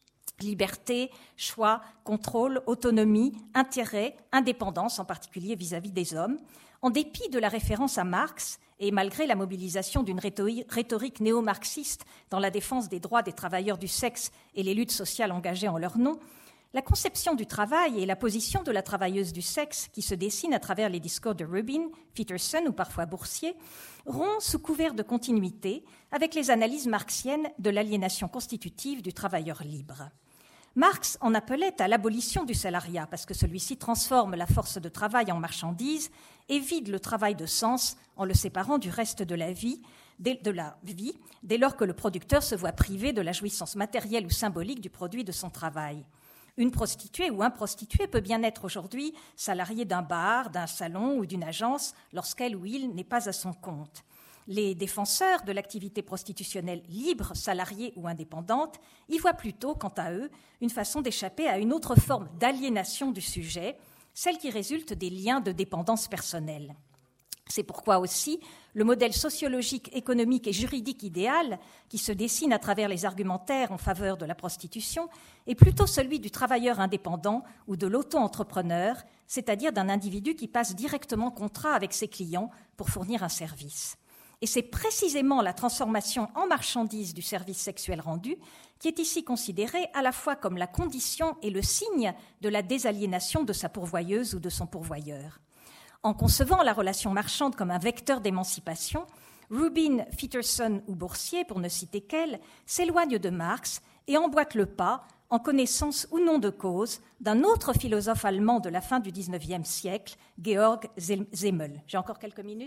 [SPEAKER 9] Liberté, choix, contrôle, autonomie, intérêt, indépendance, en particulier vis-à-vis des hommes. En dépit de la référence à Marx et malgré la mobilisation d'une rhétorique néo-marxiste dans la défense des droits des travailleurs du sexe et les luttes sociales engagées en leur nom, la conception du travail et la position de la travailleuse du sexe qui se dessine à travers les discours de Rubin, Featerson ou parfois Boursier rompt sous couvert de continuité avec les analyses marxiennes de l'aliénation constitutive du travailleur libre. Marx en appelait à l'abolition du salariat parce que celui-ci transforme la force de travail en marchandise et vide le travail de sens en le séparant du reste de la vie, de la vie, dès lors que le producteur se voit privé de la jouissance matérielle ou symbolique du produit de son travail. Une prostituée ou un prostitué peut bien être aujourd'hui salarié d'un bar, d'un salon ou d'une agence lorsqu'elle ou il n'est pas à son compte. Les défenseurs de l'activité prostitutionnelle libre, salariée ou indépendante y voient plutôt, quant à eux, une façon d'échapper à une autre forme d'aliénation du sujet, celle qui résulte des liens de dépendance personnelle. C'est pourquoi aussi le modèle sociologique, économique et juridique idéal qui se dessine à travers les argumentaires en faveur de la prostitution est plutôt celui du travailleur indépendant ou de l'auto-entrepreneur, c'est-à-dire d'un individu qui passe directement contrat avec ses clients pour fournir un service. Et c'est précisément la transformation en marchandise du service sexuel rendu qui est ici considérée à la fois comme la condition et le signe de la désaliénation de sa pourvoyeuse ou de son pourvoyeur. En concevant la relation marchande comme un vecteur d'émancipation, Rubin, Featerson ou Boursier, pour ne citer qu'elle, s'éloignent de Marx et emboîtent le pas, en connaissance ou non de cause, d'un autre philosophe allemand de la fin du dix-neuvième siècle, Georg Simmel. J'ai encore quelques minutes ?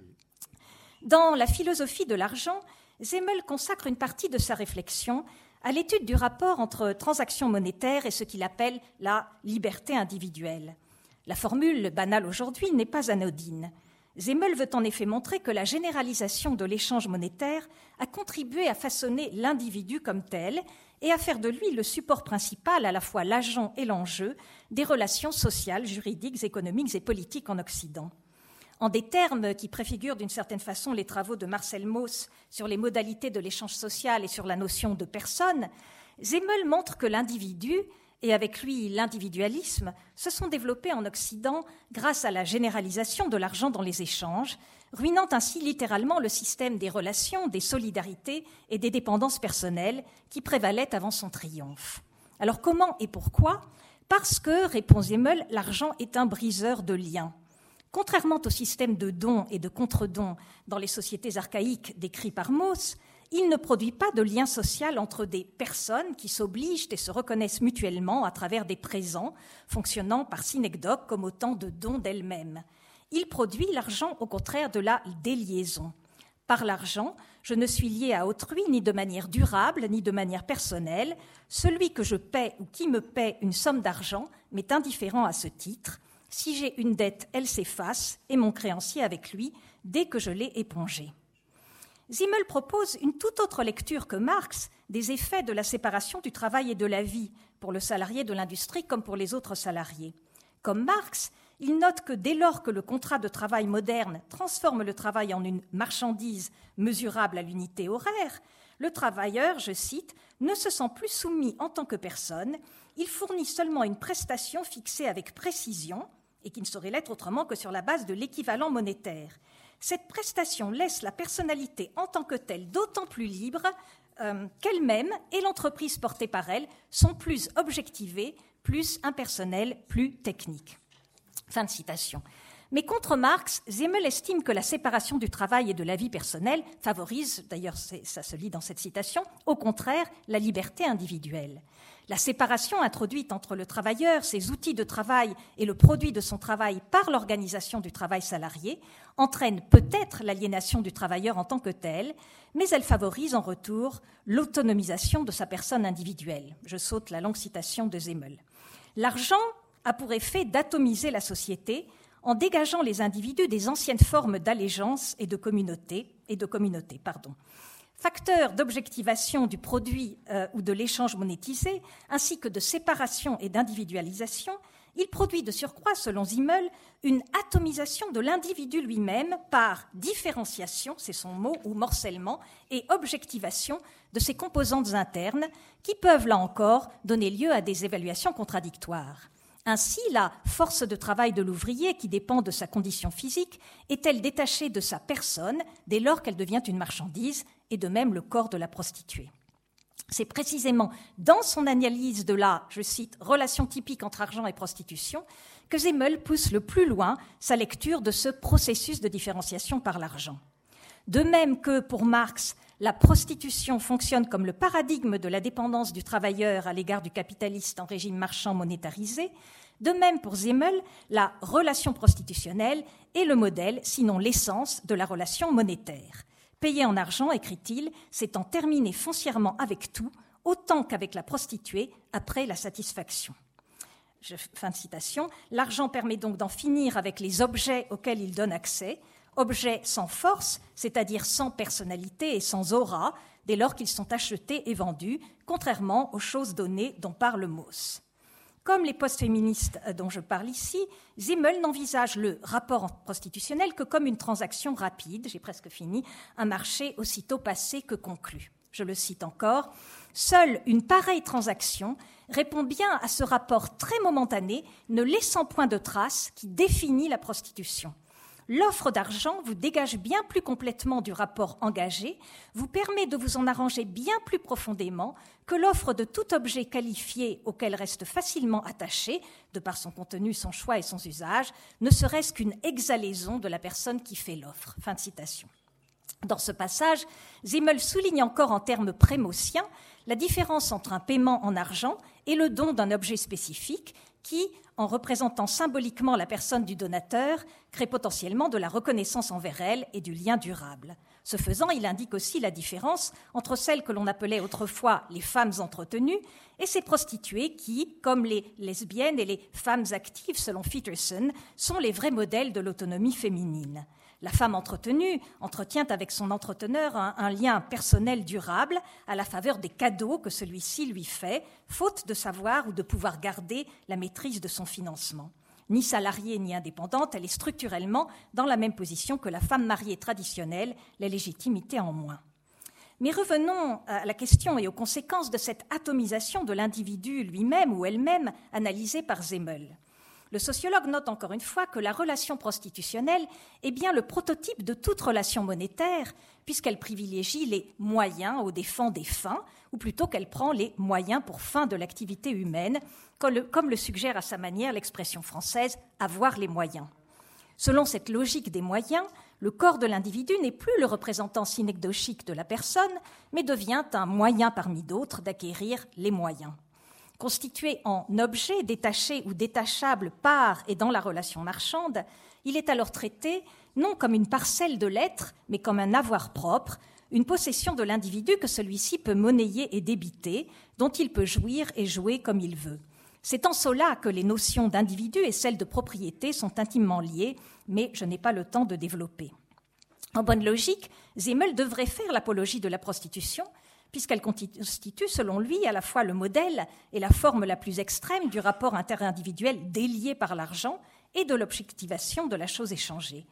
[SPEAKER 9] Dans La philosophie de l'argent, Simmel consacre une partie de sa réflexion à l'étude du rapport entre transactions monétaires et ce qu'il appelle la liberté individuelle. La formule banale aujourd'hui n'est pas anodine. Simmel veut en effet montrer que la généralisation de l'échange monétaire a contribué à façonner l'individu comme tel et à faire de lui le support principal, à la fois l'agent et l'enjeu, des relations sociales, juridiques, économiques et politiques en Occident. En des termes qui préfigurent d'une certaine façon les travaux de Marcel Mauss sur les modalités de l'échange social et sur la notion de personne, Simmel montre que l'individu, et avec lui l'individualisme, se sont développés en Occident grâce à la généralisation de l'argent dans les échanges, ruinant ainsi littéralement le système des relations, des solidarités et des dépendances personnelles qui prévalaient avant son triomphe. Alors comment et pourquoi ? Parce que, répond Simmel, l'argent est un briseur de liens. Contrairement au système de dons et de contre-dons dans les sociétés archaïques décrits par Mauss, il ne produit pas de lien social entre des personnes qui s'obligent et se reconnaissent mutuellement à travers des présents, fonctionnant par synecdoque comme autant de dons d'elles-mêmes. Il produit l'argent au contraire de la déliaison. Par l'argent, je ne suis lié à autrui ni de manière durable ni de manière personnelle. Celui que je paie ou qui me paie une somme d'argent m'est indifférent à ce titre. Si j'ai une dette, elle s'efface, et mon créancier avec lui, dès que je l'ai épongée. Simmel propose une toute autre lecture que Marx des effets de la séparation du travail et de la vie pour le salarié de l'industrie comme pour les autres salariés. Comme Marx, il note que dès lors que le contrat de travail moderne transforme le travail en une marchandise mesurable à l'unité horaire, Le travailleur, je cite, ne se sent plus soumis en tant que personne, il fournit seulement une prestation fixée avec précision et qui ne saurait l'être autrement que sur la base de l'équivalent monétaire. Cette prestation laisse la personnalité en tant que telle d'autant plus libre euh, qu'elle-même et l'entreprise portée par elle sont plus objectivées, plus impersonnelles, plus techniques. Fin de citation. Mais contre Marx, Simmel estime que la séparation du travail et de la vie personnelle favorise, d'ailleurs ça se lit dans cette citation, au contraire, la liberté individuelle. La séparation introduite entre le travailleur, ses outils de travail et le produit de son travail par l'organisation du travail salarié entraîne peut-être l'aliénation du travailleur en tant que tel, mais elle favorise en retour l'autonomisation de sa personne individuelle. Je saute la longue citation de Simmel. L'argent a pour effet d'atomiser la société en dégageant les individus des anciennes formes d'allégeance et de communauté, et de communauté pardon. Facteur d'objectivation du produit euh, ou de l'échange monétisé, ainsi que de séparation et d'individualisation, il produit de surcroît, selon Simmel, une atomisation de l'individu lui-même par différenciation, c'est son mot, ou morcellement, et objectivation de ses composantes internes, qui peuvent, là encore, donner lieu à des évaluations contradictoires. Ainsi, la force de travail de l'ouvrier, qui dépend de sa condition physique, est-elle détachée de sa personne dès lors qu'elle devient une marchandise, et de même le corps de la prostituée. C'est précisément dans son analyse de la, je cite, relation typique entre argent et prostitution, que Simmel pousse le plus loin sa lecture de ce processus de différenciation par l'argent. De même que, pour Marx, la prostitution fonctionne comme le paradigme de la dépendance du travailleur à l'égard du capitaliste en régime marchand monétarisé, de même pour Simmel, la relation prostitutionnelle est le modèle, sinon l'essence, de la relation monétaire. Payer en argent, écrit-il, c'est en terminer foncièrement avec tout, autant qu'avec la prostituée, après la satisfaction. Je, fin de citation. L'argent permet donc d'en finir avec les objets auxquels il donne accès, objets sans force, c'est-à-dire sans personnalité et sans aura, dès lors qu'ils sont achetés et vendus, contrairement aux choses données dont parle Mauss. Comme les post-féministes dont je parle ici, Simmel n'envisage le rapport prostitutionnel que comme une transaction rapide, j'ai presque fini, un marché aussitôt passé que conclu. Je le cite encore, « Seule une pareille transaction répond bien à ce rapport très momentané, ne laissant point de trace qui définit la prostitution. L'offre d'argent vous dégage bien plus complètement du rapport engagé, vous permet de vous en arranger bien plus profondément que l'offre de tout objet qualifié auquel reste facilement attaché, de par son contenu, son choix et son usage, ne serait-ce qu'une exhalaison de la personne qui fait l'offre. » Fin de citation. Dans ce passage, Simmel souligne encore en termes prémaussiens la différence entre un paiement en argent et le don d'un objet spécifique qui, en représentant symboliquement la personne du donateur, crée potentiellement de la reconnaissance envers elle et du lien durable. Ce faisant, il indique aussi la différence entre celles que l'on appelait autrefois les femmes entretenues et ces prostituées qui, comme les lesbiennes et les femmes actives selon Peterson, sont les vrais modèles de l'autonomie féminine. La femme entretenue entretient avec son entreteneur un, un lien personnel durable à la faveur des cadeaux que celui-ci lui fait, faute de savoir ou de pouvoir garder la maîtrise de son financement. Ni salariée ni indépendante, elle est structurellement dans la même position que la femme mariée traditionnelle, la légitimité en moins. Mais revenons à la question et aux conséquences de cette atomisation de l'individu lui-même ou elle-même analysée par Simmel. Le sociologue note encore une fois que la relation prostitutionnelle est bien le prototype de toute relation monétaire, puisqu'elle privilégie les moyens aux dépens des fins, ou plutôt qu'elle prend les moyens pour fin de l'activité humaine, comme le, comme le suggère à sa manière l'expression française « avoir les moyens ». Selon cette logique des moyens, le corps de l'individu n'est plus le représentant synecdochique de la personne, mais devient un moyen parmi d'autres d'acquérir les moyens. Constitué en objet détaché ou détachable par et dans la relation marchande, il est alors traité non comme une parcelle de l'être, mais comme un avoir propre, une possession de l'individu que celui-ci peut monnayer et débiter, dont il peut jouir et jouer comme il veut. C'est en cela que les notions d'individu et celles de propriété sont intimement liées, mais je n'ai pas le temps de développer. En bonne logique, Simmel devrait faire l'apologie de la prostitution, puisqu'elle constitue, selon lui, à la fois le modèle et la forme la plus extrême du rapport interindividuel délié par l'argent et de l'objectivation de la chose échangée.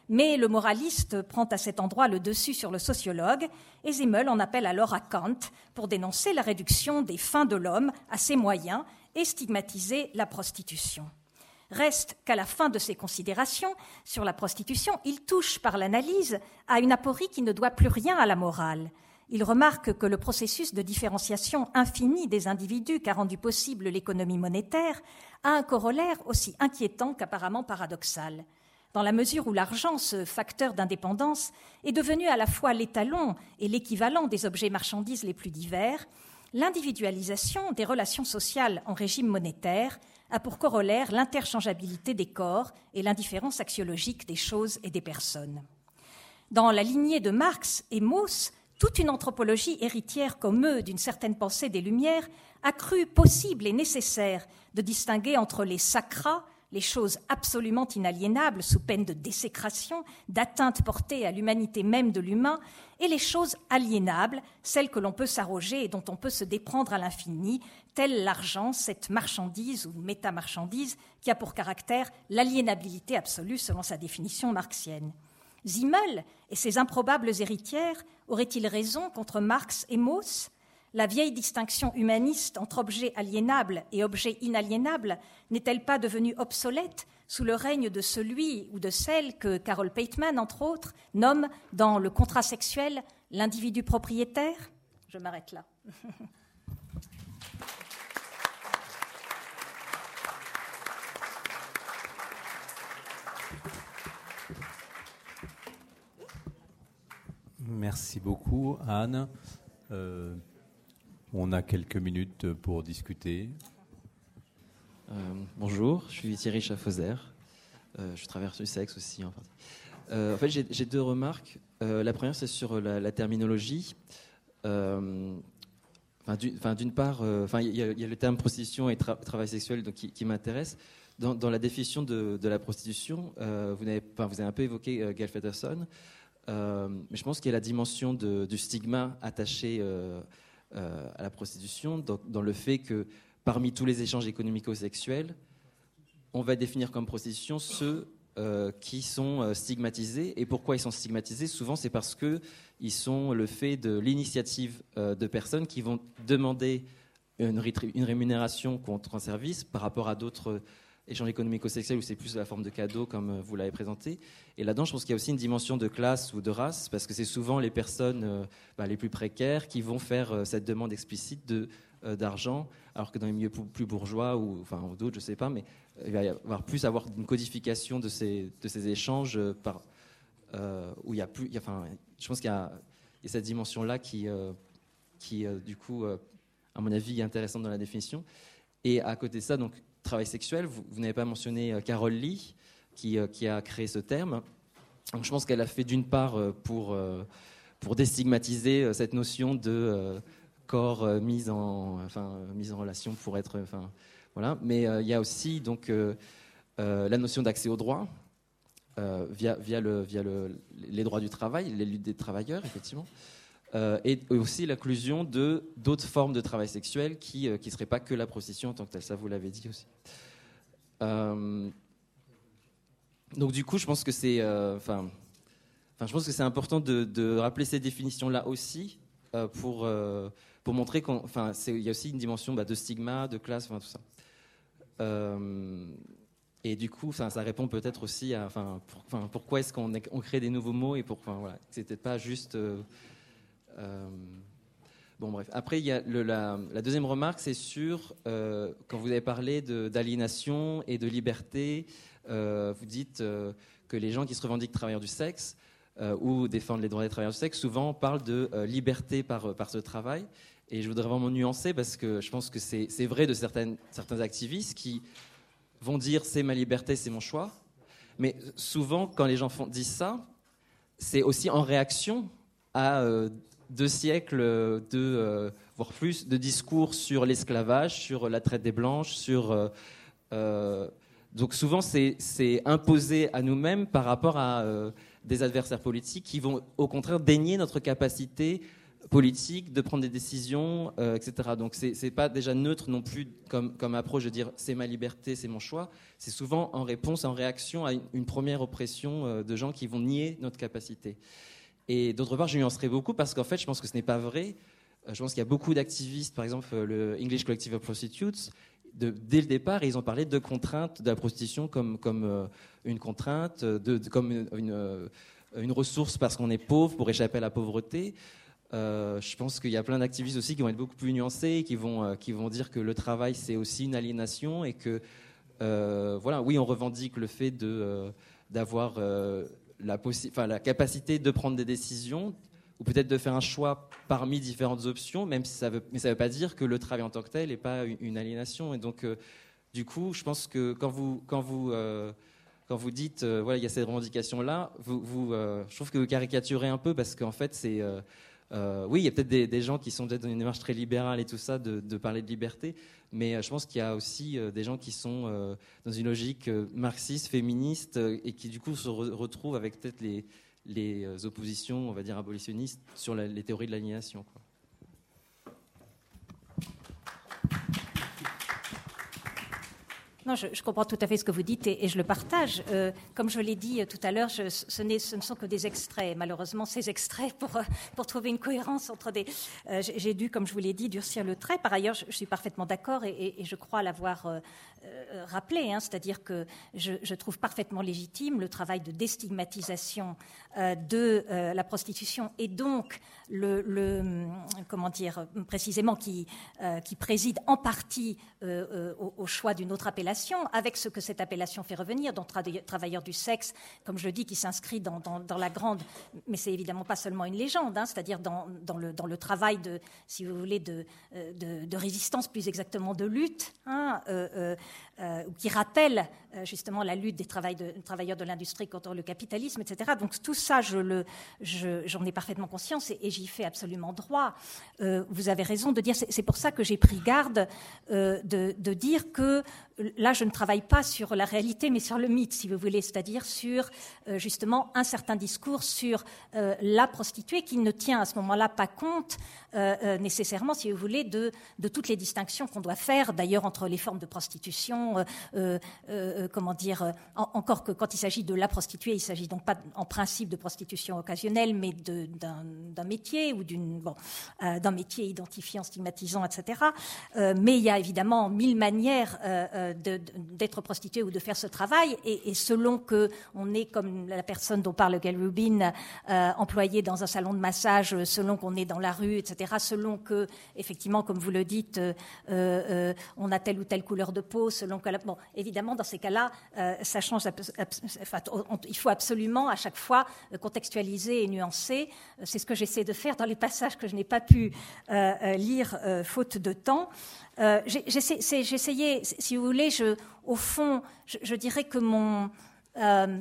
[SPEAKER 9] Mais le moraliste prend à cet endroit le dessus sur le sociologue, et Simmel en appelle alors à Kant pour dénoncer la réduction des fins de l'homme à ses moyens et stigmatiser la prostitution. Reste qu'à la fin de ses considérations sur la prostitution, il touche par l'analyse à une aporie qui ne doit plus rien à la morale. Il remarque que le processus de différenciation infinie des individus qu'a rendu possible l'économie monétaire a un corollaire aussi inquiétant qu'apparemment paradoxal. Dans la mesure où l'argent, ce facteur d'indépendance, est devenu à la fois l'étalon et l'équivalent des objets marchandises les plus divers, l'individualisation des relations sociales en régime monétaire a pour corollaire l'interchangeabilité des corps et l'indifférence axiologique des choses et des personnes. Dans la lignée de Marx et Mauss, toute une anthropologie héritière comme eux d'une certaine pensée des Lumières a cru possible et nécessaire de distinguer entre les sacras, les choses absolument inaliénables sous peine de désécration, d'atteinte portée à l'humanité même de l'humain, et les choses aliénables, celles que l'on peut s'arroger et dont on peut se déprendre à l'infini, telles l'argent, cette marchandise ou métamarchandise qui a pour caractère l'aliénabilité absolue selon sa définition marxienne. Simmel et ses improbables héritières auraient-ils raison contre Marx et Mauss ? La vieille distinction humaniste entre objet aliénable et objet inaliénable n'est-elle pas devenue obsolète sous le règne de celui ou de celle que Carol Pateman, entre autres, nomme dans Le contrat sexuel l'individu propriétaire ? Je m'arrête là.
[SPEAKER 1] Merci beaucoup, Anne. Euh, on a quelques minutes pour discuter.
[SPEAKER 10] Euh, bonjour, je suis Thierry Schaffhauser. Euh, je travaille sur le sexe aussi. En fait, euh, en fait j'ai, j'ai deux remarques. Euh, la première, c'est sur la, la terminologie. Euh, enfin, d'une, enfin, d'une part, euh, enfin, il y, y a le terme prostitution et tra- travail sexuel donc, qui, qui m'intéresse. Dans, dans la définition de, de la prostitution, euh, vous, avez, enfin, vous avez un peu évoqué euh, Gail Fatterson. Euh, mais je pense qu'il y a la dimension de, du stigma attaché euh, euh, à la prostitution, dans, dans le fait que parmi tous les échanges économico-sexuels, on va définir comme prostitution ceux euh, qui sont euh, stigmatisés. Et pourquoi ils sont stigmatisés ? Souvent, c'est parce qu'ils sont le fait de l'initiative euh, de personnes qui vont demander une, rétri- une rémunération contre un service par rapport à d'autres échanges économico-sexuels où c'est plus la forme de cadeau comme vous l'avez présenté. Et là-dedans, je pense qu'il y a aussi une dimension de classe ou de race, parce que c'est souvent les personnes euh, bah, les plus précaires qui vont faire euh, cette demande explicite de, euh, d'argent, alors que dans les milieux plus bourgeois ou, enfin, ou d'autres, je ne sais pas, mais euh, il va y avoir plus avoir une codification de ces, de ces échanges euh, par, euh, où il y a plus... Il y a, enfin, je pense qu'il y a, il y a cette dimension-là qui, euh, qui euh, du coup, euh, à mon avis, est intéressante dans la définition. Et à côté de ça, donc, travail sexuel, vous, vous n'avez pas mentionné euh, Carol Lee, qui, euh, qui a créé ce terme. Donc, je pense qu'elle a fait d'une part euh, pour, euh, pour déstigmatiser euh, cette notion de euh, corps euh, mis, en, enfin, euh, mis en relation pour être... Enfin, voilà. Mais euh, il y a aussi donc, euh, euh, la notion d'accès aux droits euh, via, via, le, via le, les droits du travail, les luttes des travailleurs, effectivement. Euh, et aussi l'inclusion de d'autres formes de travail sexuel qui ne euh, seraient pas que la prostitution en tant que telle. Ça, vous l'avez dit aussi. Euh, donc du coup, je pense que c'est, enfin, euh, je pense que c'est important de, de rappeler ces définitions-là aussi euh, pour euh, pour montrer qu'enfin, il y a aussi une dimension bah, de stigma, de classe, enfin tout ça. Euh, et du coup, ça, ça répond peut-être aussi à, enfin, pour, pourquoi est-ce qu'on on crée des nouveaux mots et pour, enfin voilà, c'est peut-être pas juste. Euh, Euh, bon bref. Après, il y a le, la, la deuxième remarque, c'est sur euh, quand vous avez parlé de, d'aliénation et de liberté, euh, vous dites euh, que les gens qui se revendiquent travailleurs du sexe euh, ou défendent les droits des travailleurs du sexe souvent parlent de euh, liberté par, par ce travail. Et je voudrais vraiment nuancer parce que je pense que c'est, c'est vrai de certaines, certains activistes qui vont dire c'est ma liberté, c'est mon choix. Mais souvent, quand les gens font, disent ça, c'est aussi en réaction à euh, deux siècles de, euh, voire plus, de discours sur l'esclavage, sur la traite des blanches, sur... Euh, euh, donc souvent, c'est, c'est imposé à nous-mêmes par rapport à euh, des adversaires politiques qui vont, au contraire, dénier notre capacité politique, de prendre des décisions, euh, et cetera. Donc c'est, c'est pas déjà neutre non plus comme, comme approche de dire c'est ma liberté, c'est mon choix. C'est souvent en réponse, en réaction à une, une première oppression euh, de gens qui vont nier notre capacité. Et d'autre part, je nuancerai beaucoup parce qu'en fait, je pense que ce n'est pas vrai. Euh, je pense qu'il y a beaucoup d'activistes, par exemple le English Collective of Prostitutes, de, dès le départ, ils ont parlé de contraintes de la prostitution comme, comme euh, une contrainte, de, de, comme une, une, euh, une ressource parce qu'on est pauvre pour échapper à la pauvreté. Euh, je pense qu'il y a plein d'activistes aussi qui vont être beaucoup plus nuancés, qui vont, euh, qui vont dire que le travail, c'est aussi une aliénation et que, euh, voilà, oui, on revendique le fait de, euh, d'avoir euh, la, possi- enfin, la capacité de prendre des décisions ou peut-être de faire un choix parmi différentes options, même si ça veut, mais ça ne veut pas dire que le travail en tant que tel n'est pas une, une aliénation. Et donc, euh, du coup, je pense que quand vous, quand vous, euh, quand vous dites, euh, voilà, il y a cette revendication-là, vous, vous, euh, je trouve que vous caricaturez un peu parce qu'en fait, c'est... Euh, Euh, oui, il y a peut-être des, des gens qui sont peut-être dans une démarche très libérale et tout ça, de, de parler de liberté, mais euh, je pense qu'il y a aussi euh, des gens qui sont euh, dans une logique euh, marxiste, féministe, euh, et qui du coup se re- retrouvent avec peut-être les, les euh, oppositions, on va dire, abolitionnistes sur la, les théories de l'aliénation, quoi.
[SPEAKER 9] Non, je, je comprends tout à fait ce que vous dites et, et je le partage. Euh, comme je l'ai dit tout à l'heure, je, ce, n'est, ce ne sont que des extraits. Malheureusement, ces extraits, pour, pour trouver une cohérence entre des... Euh, j'ai, j'ai dû, comme je vous l'ai dit, durcir le trait. Par ailleurs, je, je suis parfaitement d'accord et, et, et je crois l'avoir euh, euh, rappelé. Hein, c'est-à-dire que je, je trouve parfaitement légitime le travail de déstigmatisation euh, de euh, la prostitution et donc le, le comment dire, précisément qui, euh, qui préside en partie euh, euh, au, au choix d'une autre appellation, avec ce que cette appellation fait revenir, donc tra- travailleurs du sexe, comme je le dis, qui s'inscrit dans, dans, dans la grande, mais c'est évidemment pas seulement une légende, hein, c'est-à-dire dans, dans, le, dans le travail de, si vous voulez, de, de, de résistance, plus exactement de lutte, hein, euh, euh, euh, qui rappelle euh, justement la lutte des travail de, travailleurs de l'industrie contre le capitalisme, et cetera. Donc tout ça, je le, je, j'en ai parfaitement conscience et, et j'y fais absolument droit. Euh, vous avez raison de dire, c'est, c'est pour ça que j'ai pris garde euh, de, de dire que là, je ne travaille pas sur la réalité, mais sur le mythe, si vous voulez, c'est-à-dire sur euh, justement un certain discours sur euh, la prostituée qui ne tient à ce moment-là pas compte euh, euh, nécessairement, si vous voulez, de, de toutes les distinctions qu'on doit faire, d'ailleurs, entre les formes de prostitution, euh, euh, euh, comment dire, euh, en, encore que quand il s'agit de la prostituée, il s'agit donc pas en principe de prostitution occasionnelle, mais de, d'un, d'un métier ou d'une, bon, euh, d'un métier identifiant, stigmatisant, et cetera. Euh, mais il y a évidemment mille manières euh, De, d'être prostituée ou de faire ce travail, et, et selon que on est, comme la personne dont parle Gail Rubin, euh, employé dans un salon de massage, selon qu'on est dans la rue, et cetera, selon que, effectivement, comme vous le dites, euh, euh, on a telle ou telle couleur de peau, selon que... La... Bon, évidemment, dans ces cas-là, euh, ça change... Enfin, on, il faut absolument, à chaque fois, contextualiser et nuancer. C'est ce que j'essaie de faire dans les passages que je n'ai pas pu euh, lire, euh, faute de temps. Euh, j'ai, j'essa, j'essayais, si vous voulez, je, au fond, je, je dirais que mon... Euh,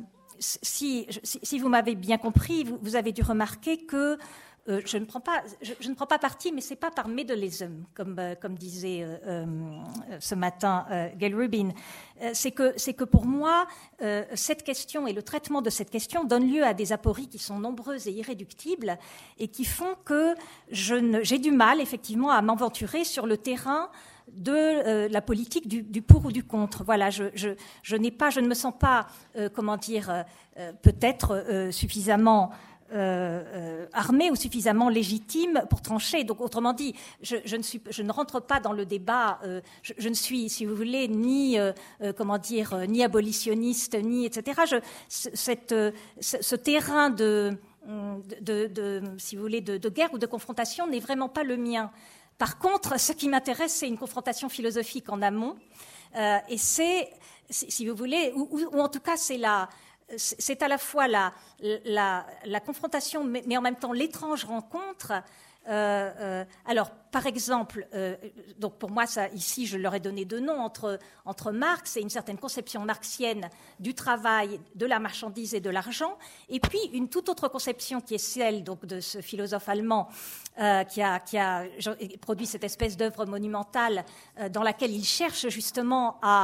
[SPEAKER 9] si, si, si vous m'avez bien compris, vous, vous avez dû remarquer que euh, je, ne prends pas, je, je ne prends pas parti, mais ce n'est pas par médolaisme, comme, euh, comme disait euh, euh, ce matin euh, Gail Rubin. Euh, c'est, que, c'est que pour moi, euh, cette question et le traitement de cette question donnent lieu à des apories qui sont nombreuses et irréductibles et qui font que je ne, j'ai du mal, effectivement, à m'aventurer sur le terrain de euh, la politique du, du pour ou du contre. Voilà, je, je, je n'ai pas, je ne me sens pas, euh, comment dire, euh, peut-être euh, suffisamment euh, euh, armée ou suffisamment légitime pour trancher. Donc, autrement dit, je, je, ne, suis, je ne rentre pas dans le débat. Euh, je, je ne suis, si vous voulez, ni euh, euh, comment dire, euh, ni abolitionniste, ni et cetera. Je, cette, euh, ce, ce terrain de, de, de, de, si vous voulez, de, de guerre ou de confrontation n'est vraiment pas le mien. Par contre, ce qui m'intéresse, c'est une confrontation philosophique en amont, euh, et c'est, si vous voulez, ou, ou en tout cas, c'est, la, c'est à la fois la, la, la confrontation, mais, mais en même temps l'étrange rencontre. Euh, euh, alors, par exemple, euh, donc pour moi, ça, ici, je leur ai donné deux noms entre, entre Marx et une certaine conception marxienne du travail, de la marchandise et de l'argent, et puis une toute autre conception qui est celle donc, de ce philosophe allemand euh, qui, a, qui a produit cette espèce d'œuvre monumentale euh, dans laquelle il cherche justement à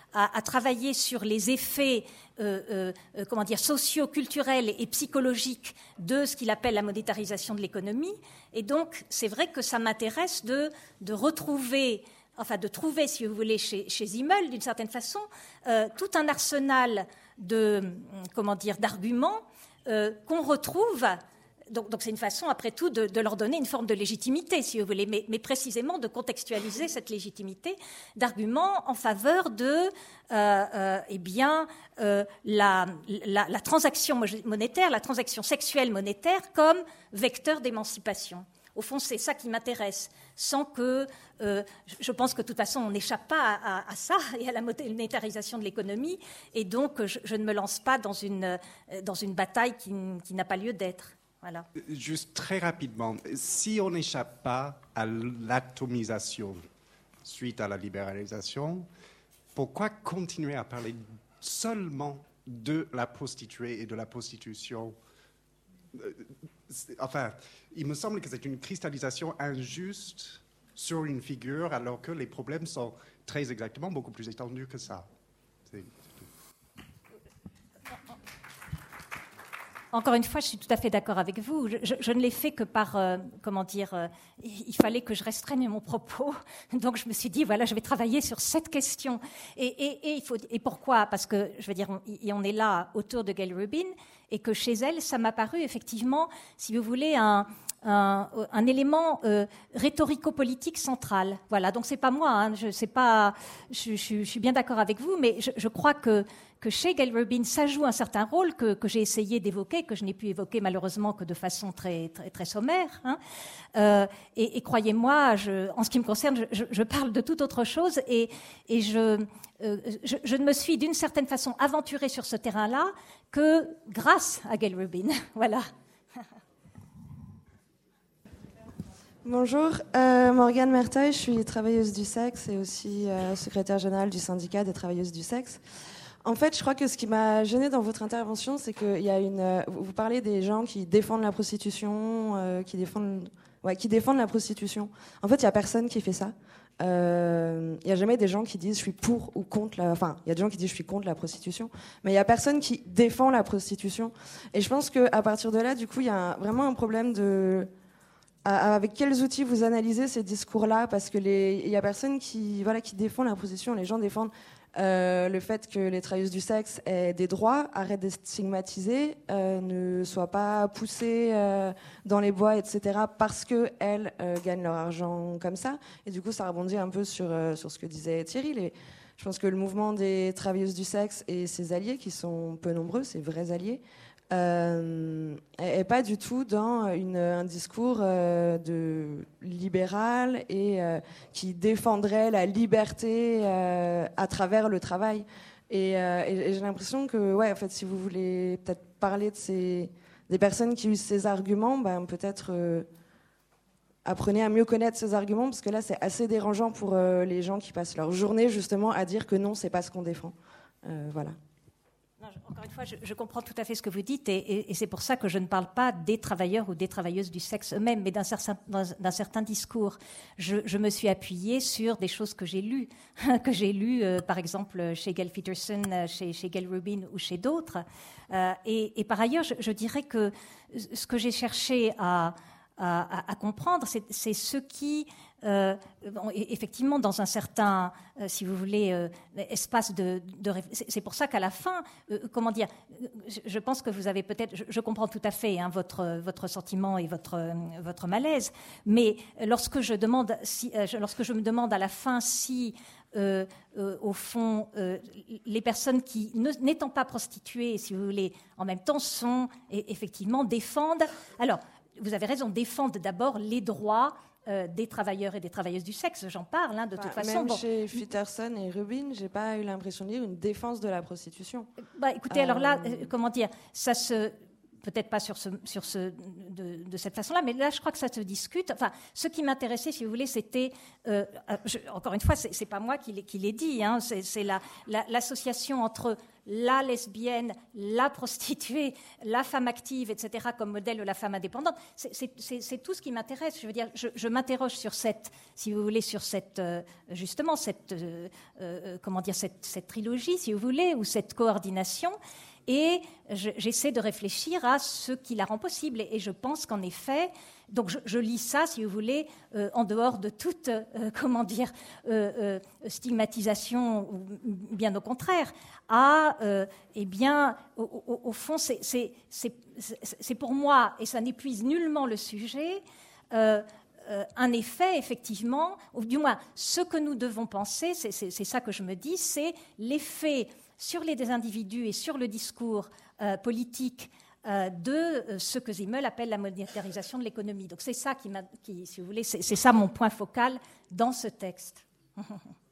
[SPEAKER 9] à, à travailler sur les effets euh, euh, comment dire, socio-culturels et psychologiques de ce qu'il appelle la monétarisation de l'économie. Et donc, c'est vrai que ça m'intéresse de, de retrouver, enfin de trouver, si vous voulez, chez, chez Simmel, d'une certaine façon, euh, tout un arsenal de, comment dire, d'arguments euh, qu'on retrouve. Donc, donc c'est une façon, après tout, de, de leur donner une forme de légitimité, si vous voulez, mais, mais précisément de contextualiser cette légitimité d'arguments en faveur de euh, euh, eh bien, euh, la, la, la transaction monétaire, la transaction sexuelle monétaire comme vecteur d'émancipation. Au fond, c'est ça qui m'intéresse, sans que, euh, je pense que de toute façon, on n'échappe pas à, à, à ça et à la monétarisation de l'économie, et donc je, je ne me lance pas dans une, dans une bataille qui, qui n'a pas lieu d'être. Voilà.
[SPEAKER 11] Juste très rapidement, si on n'échappe pas à l'atomisation suite à la libéralisation, pourquoi continuer à parler seulement de la prostituée et de la prostitution? Enfin, il me semble que c'est une cristallisation injuste sur une figure, alors que les problèmes sont très exactement beaucoup plus étendus que ça. C'est...
[SPEAKER 9] Encore une fois, je suis tout à fait d'accord avec vous. Je, je, je ne l'ai fait que par, euh, comment dire, euh, il fallait que je restreigne mon propos. Donc je me suis dit, voilà, je vais travailler sur cette question. Et, et, et, il faut, et pourquoi? Parce que, je veux dire, on, on est là autour de Gayle Rubin, et que chez elle, ça m'a paru effectivement, si vous voulez, un, un, un élément euh, rhétorico-politique central. Voilà, donc c'est pas moi, hein, je, c'est pas, je, je, je suis bien d'accord avec vous, mais je, je crois que que chez Gayle Rubin, ça joue un certain rôle que, que j'ai essayé d'évoquer, que je n'ai pu évoquer malheureusement que de façon très, très, très sommaire. Hein. Euh, et, et croyez-moi, je, en ce qui me concerne, je, je parle de toute autre chose et, et je, euh, je, je ne me suis d'une certaine façon aventurée sur ce terrain-là que grâce à Gayle Rubin. Voilà.
[SPEAKER 12] Bonjour, euh, Morgane Merteuil, je suis travailleuse du sexe et aussi euh, secrétaire générale du syndicat des travailleuses du sexe. En fait, je crois que ce qui m'a gênée dans votre intervention, c'est qu'il y a une. Vous parlez des gens qui défendent la prostitution, euh, qui défendent, ouais, qui défendent la prostitution. En fait, il y a personne qui fait ça. Euh, il y a jamais des gens qui disent je suis pour ou contre la. Enfin, il y a des gens qui disent je suis contre la prostitution, mais il y a personne qui défend la prostitution. Et je pense que à partir de là, du coup, il y a un, vraiment un problème de. Avec quels outils vous analysez ces discours-là? Parce que les, il y a personne qui, voilà, qui défend la prostitution. Les gens défendent. Euh, le fait que les travailleuses du sexe aient des droits, arrêtent d'être stigmatisées, euh, ne soient pas poussées euh, dans les bois, et cetera, parce qu'elles euh, gagnent leur argent comme ça. Et du coup, ça rebondit un peu sur, euh, sur ce que disait Thierry. Les, je pense que le mouvement des travailleuses du sexe et ses alliés, qui sont peu nombreux, ses vrais alliés, euh, est pas du tout dans une, un discours euh, de libéral et euh, qui défendrait la liberté euh, à travers le travail. Et, euh, et, et j'ai l'impression que, ouais, en fait, si vous voulez peut-être parler de ces, des personnes qui usent ces arguments, ben, peut-être euh, apprenez à mieux connaître ces arguments, parce que là, c'est assez dérangeant pour euh, les gens qui passent leur journée justement à dire que non, c'est pas ce qu'on défend. Euh, voilà.
[SPEAKER 9] Non, je, encore une fois, je, je comprends tout à fait ce que vous dites et, et, et c'est pour ça que je ne parle pas des travailleurs ou des travailleuses du sexe eux-mêmes, mais d'un certain, d'un certain discours. Je, je me suis appuyée sur des choses que j'ai lues, que j'ai lues, euh, par exemple, chez Gail Peterson, chez, chez Gayle Rubin ou chez d'autres. Euh, et, et par ailleurs, je, je dirais que ce que j'ai cherché à, à, à comprendre, c'est, c'est ce qui... Euh, bon, effectivement, dans un certain, euh, si vous voulez, euh, espace de, de c'est, c'est pour ça qu'à la fin, euh, comment dire, je, je pense que vous avez peut-être, je, je comprends tout à fait hein, votre votre sentiment et votre euh, votre malaise, mais lorsque je demande, si, euh, je, lorsque je me demande à la fin si euh, euh, au fond, euh, les personnes qui, ne, n'étant pas prostituées, si vous voulez, en même temps, sont et, effectivement défendent. Alors, vous avez raison, défendent d'abord les droits. Euh, des travailleurs et des travailleuses du sexe, j'en parle, hein, de
[SPEAKER 12] bah,
[SPEAKER 9] toute façon.
[SPEAKER 12] Même
[SPEAKER 9] bon.
[SPEAKER 12] chez Peterson et Rubin, j'ai pas eu l'impression de lire une défense de la prostitution.
[SPEAKER 9] Bah, écoutez, euh... alors là, euh, comment dire, ça se... peut-être pas sur ce, sur ce, de, de cette façon-là, mais là, je crois que ça se discute. Enfin, ce qui m'intéressait, si vous voulez, c'était, euh, je, encore une fois, c'est, c'est pas moi qui l'ai, qui l'ai dit, hein, c'est, c'est la, la, l'association entre la lesbienne, la prostituée, la femme active, et cetera, comme modèle de la femme indépendante. C'est, c'est, c'est, c'est tout ce qui m'intéresse. Je veux dire, je, je m'interroge sur cette, si vous voulez, sur cette, euh, justement, cette, euh, euh, comment dire, cette, cette trilogie, si vous voulez, ou cette coordination. Et je, j'essaie de réfléchir à ce qui la rend possible. Et, et je pense qu'en effet, donc je, je lis ça, si vous voulez, euh, en dehors de toute, euh, comment dire, euh, euh, stigmatisation, ou bien au contraire, à, euh, eh bien, au, au, au fond, c'est, c'est, c'est, c'est pour moi, et ça n'épuise nullement le sujet, euh, euh, un effet, effectivement, ou du moins, ce que nous devons penser, c'est, c'est, c'est ça que je me dis, c'est l'effet sur les individus et sur le discours euh, politique euh, de euh, ce que Simmel appelle la monétarisation de l'économie. Donc c'est ça qui, m'a, qui si vous voulez, c'est, c'est ça mon point focal dans ce texte.